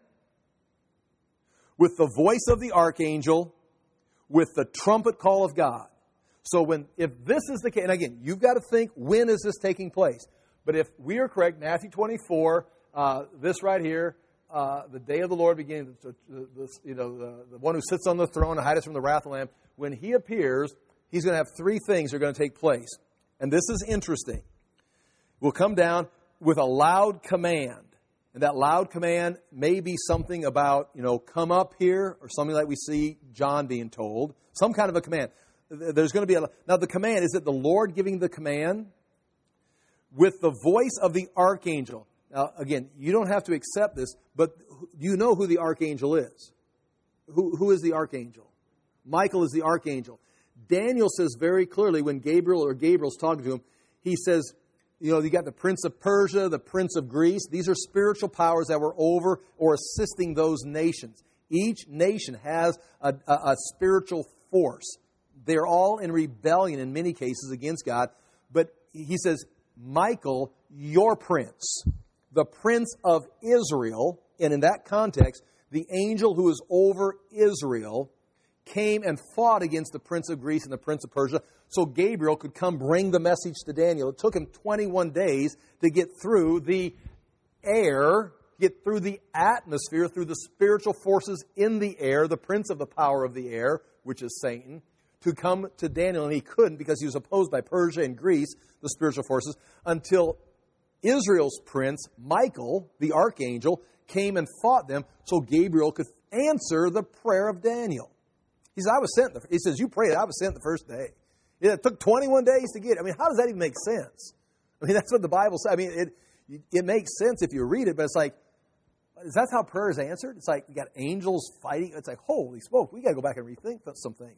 [SPEAKER 1] with the voice of the archangel, with the trumpet call of God. So when, if this is the case, and again, you've got to think, when is this taking place? But if we are correct, Matthew twenty-four, uh, this right here, uh, the day of the Lord beginning, the, the, the, you know, the, the one who sits on the throne and hide us from the wrath of the Lamb, when He appears, He's going to have three things that are going to take place. And this is interesting. We'll come down with a loud command. And that loud command may be something about, you know, come up here, or something like we see John being told. Some kind of a command. There's going to be a... Now, the command, is it the Lord giving the command? With the voice of the archangel. Now, again, you don't have to accept this, but you know who the archangel is. Who, who is the archangel? Michael is the archangel. Daniel says very clearly when Gabriel or Gabriel's talking to him, he says, you know, you got the prince of Persia, the prince of Greece. These are spiritual powers that were over or assisting those nations. Each nation has a, a, a spiritual force. They're all in rebellion in many cases against God. But he says, Michael, your prince, the prince of Israel, and in that context, the angel who is over Israel, came and fought against the prince of Greece and the prince of Persia, so Gabriel could come bring the message to Daniel. It took him twenty-one days to get through the air, get through the atmosphere, through the spiritual forces in the air, the prince of the power of the air, which is Satan, to come to Daniel, and he couldn't because he was opposed by Persia and Greece, the spiritual forces, until Israel's prince, Michael, the archangel, came and fought them so Gabriel could answer the prayer of Daniel. He says, I was sent, the, he says, you prayed, I was sent the first day. It took twenty-one days to get it. I mean, how does that even make sense? I mean, that's what the Bible says. I mean, it it makes sense if you read it, but it's like, is that how prayer is answered? It's like you got angels fighting. It's like, holy smoke, we got to go back and rethink some things.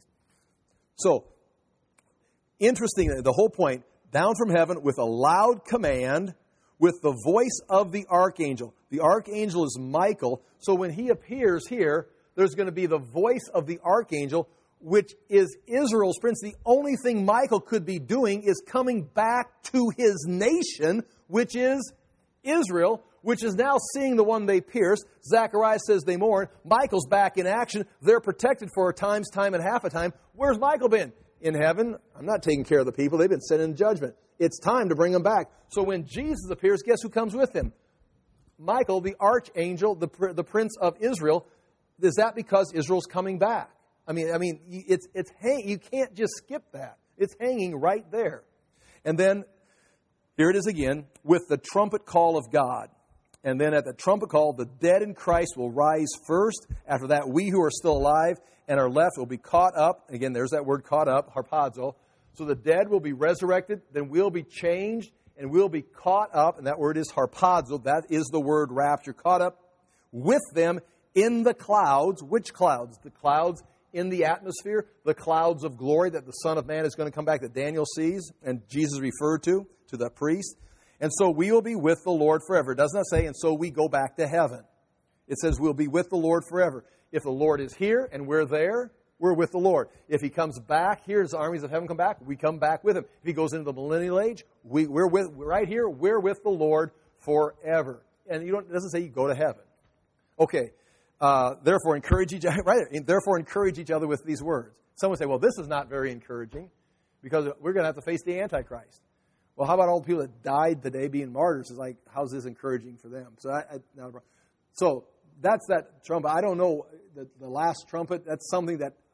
[SPEAKER 1] So, interesting, the whole point, down from heaven with a loud command, with the voice of the archangel. The archangel is Michael, so when he appears here, there's going to be the voice of the archangel, which is Israel's prince. The only thing Michael could be doing is coming back to his nation, which is Israel, which is now seeing the one they pierced. Zechariah says they mourn. Michael's back in action. They're protected for a time's time and half a time. Where's Michael been? In heaven. I'm not taking care of the people. They've been sent in judgment. It's time to bring them back. So when Jesus appears, guess who comes with him? Michael, the archangel, the, the prince of Israel. Is that because Israel's coming back? I mean, I mean, it's it's hang, you can't just skip that. It's hanging right there. And then, here it is again, with the trumpet call of God. And then at the trumpet call, the dead in Christ will rise first. After that, we who are still alive and are left will be caught up. Again, there's that word caught up, harpazo. So the dead will be resurrected, then we'll be changed, and we'll be caught up. And that word is harpazo. That is the word rapture. Caught up with them in the clouds. Which clouds? The clouds in the atmosphere, the clouds of glory that the Son of Man is going to come back that Daniel sees and Jesus referred to, to the priest. And so we will be with the Lord forever. It does not say, and so we go back to heaven. It says we'll be with the Lord forever. If the Lord is here and we're there, we're with the Lord. If He comes back here, as the armies of heaven come back, we come back with Him. If He goes into the millennial age, we, we're with, right here, we're with the Lord forever. And you don't, it doesn't say you go to heaven. Okay. Uh, therefore, encourage each other. Right. Therefore, encourage each other with these words. Some would say, "Well, this is not very encouraging, because we're going to have to face the Antichrist." Well, how about all the people that died today being martyrs? It's like, how's this encouraging for them? So, I, I, now, so that's that trumpet. I don't know the, the last trumpet. That's something that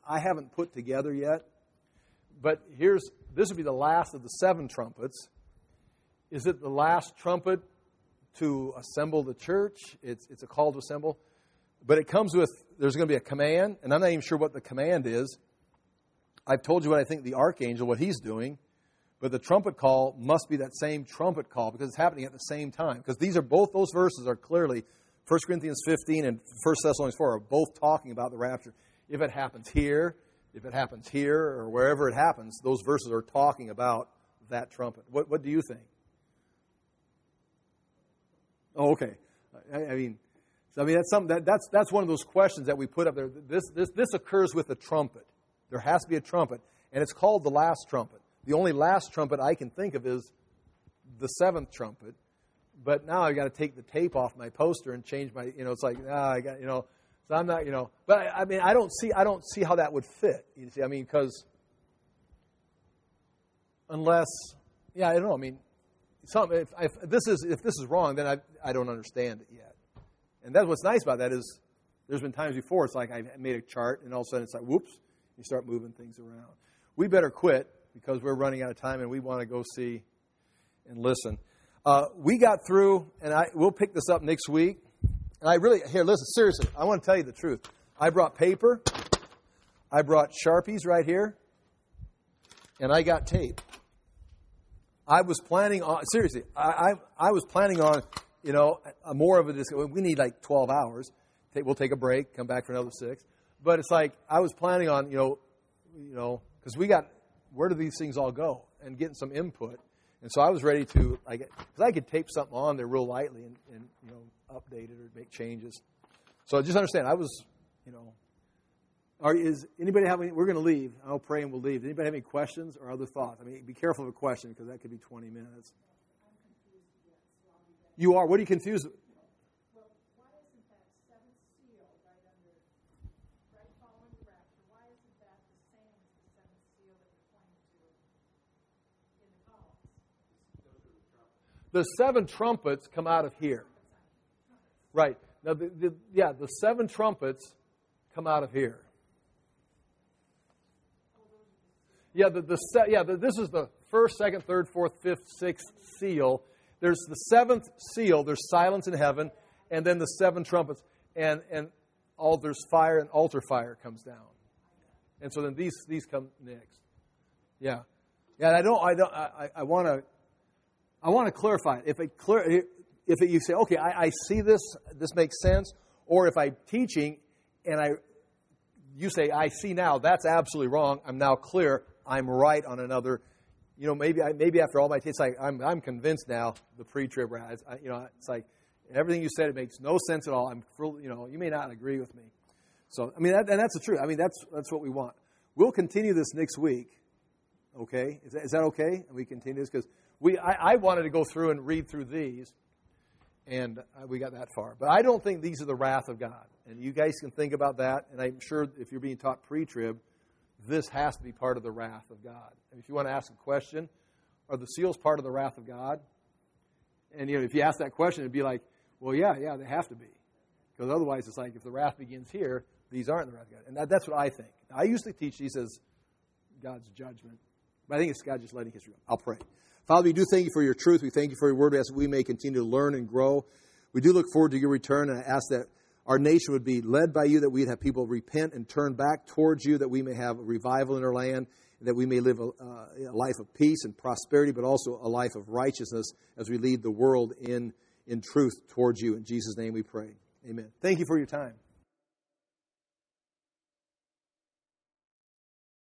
[SPEAKER 1] I haven't put together yet. But here's, this would be the last of the seven trumpets. Is it the last trumpet to assemble the church? It's, it's a call to assemble. But it comes with, there's going to be a command, and I'm not even sure what the command is. I've told you what I think the archangel, what he's doing. But the trumpet call must be that same trumpet call because it's happening at the same time. Because these are both, those verses are clearly, First Corinthians fifteen and First Thessalonians four are both talking about the rapture. If it happens here, if it happens here, or wherever it happens, those verses are talking about that trumpet. What, what do you think? Oh, okay. I, I mean, so I mean that's something that, that's that's one of those questions that we put up there. This this this occurs with a trumpet. There has to be a trumpet, and it's called the last trumpet. The only last trumpet I can think of is the seventh trumpet. But now I've got to take the tape off my poster and change my, you know, it's like, ah, I got, you know, so I'm not, you know, but I, I mean, I don't see, I don't see how that would fit. You see, I mean, because unless, yeah, I don't know. I mean, some, if, if this is if this is wrong, then I I don't understand it yet. And that's what's nice about that is there's been times before it's like I made a chart and all of a sudden it's like, whoops, you start moving things around. We better quit because we're running out of time and we want to go see and listen. Uh, we got through, and I we'll pick this up next week. And I really, here, listen, seriously, I want to tell you the truth. I brought paper. I brought Sharpies right here. And I got tape. I was planning on, seriously, I I, I was planning on, you know, a more of a discussion. We need like twelve hours. We'll take a break, come back for another six. But it's like, I was planning on, you know, you know, because we got, where do these things all go? And getting some input. And so I was ready to, like, because I could tape something on there real lightly and, and, you know, update it or make changes. So just understand, I was, you know, are, is anybody have any, we're going to leave. I'll pray and we'll leave. Does anybody have any questions or other thoughts? I mean, be careful of a question because that could be twenty minutes. You are? What are you confused with?
[SPEAKER 2] Well, why isn't that seventh seal right under, right following the rapture, why isn't that the same as the seventh seal that you're pointing to in the columns?
[SPEAKER 1] The seven trumpets come out of here. Right. Now, the, the, yeah, the seven trumpets come out of here. Yeah, the, the yeah. The, this is the first, second, third, fourth, fifth, sixth seal. There's the seventh seal. There's silence in heaven, and then the seven trumpets, and and all there's fire and altar fire comes down, and so then these these come next. Yeah, yeah. And I don't. I don't. I, I want to. I want to clarify it. If it clear, if it, you say, okay, I, I see this. This makes sense. Or if I'm teaching, and I, you say, I see now. That's absolutely wrong. I'm now clear. I'm right on another. You know, maybe I, maybe after all my it's like I'm I'm convinced now the pre-trib rise. I, you know, it's like everything you said, it makes no sense at all. I'm, you know, you may not agree with me. So I mean, that, and that's the truth. I mean, that's that's what we want. We'll continue this next week. Okay, is that, is that okay? And we continue this because we I, I wanted to go through and read through these, and uh, we got that far. But I don't think these are the wrath of God. And you guys can think about that. And I'm sure if you're being taught pre-trib, this has to be part of the wrath of God. And if you want to ask a question, are the seals part of the wrath of God? And you know, if you ask that question, it'd be like, well, yeah, yeah, they have to be. Because otherwise it's like if the wrath begins here, these aren't the wrath of God. And that, that's what I think. I used to teach these as God's judgment. But I think it's God just letting history go. I'll pray. Father, we do thank you for your truth. We thank you for your word. We ask that we may continue to learn and grow. We do look forward to your return, and I ask that our nation would be led by you, that we'd have people repent and turn back towards you, that we may have a revival in our land, and that we may live a, uh, a life of peace and prosperity, but also a life of righteousness as we lead the world in, in truth towards you. In Jesus' name we pray. Amen. Thank you for your time.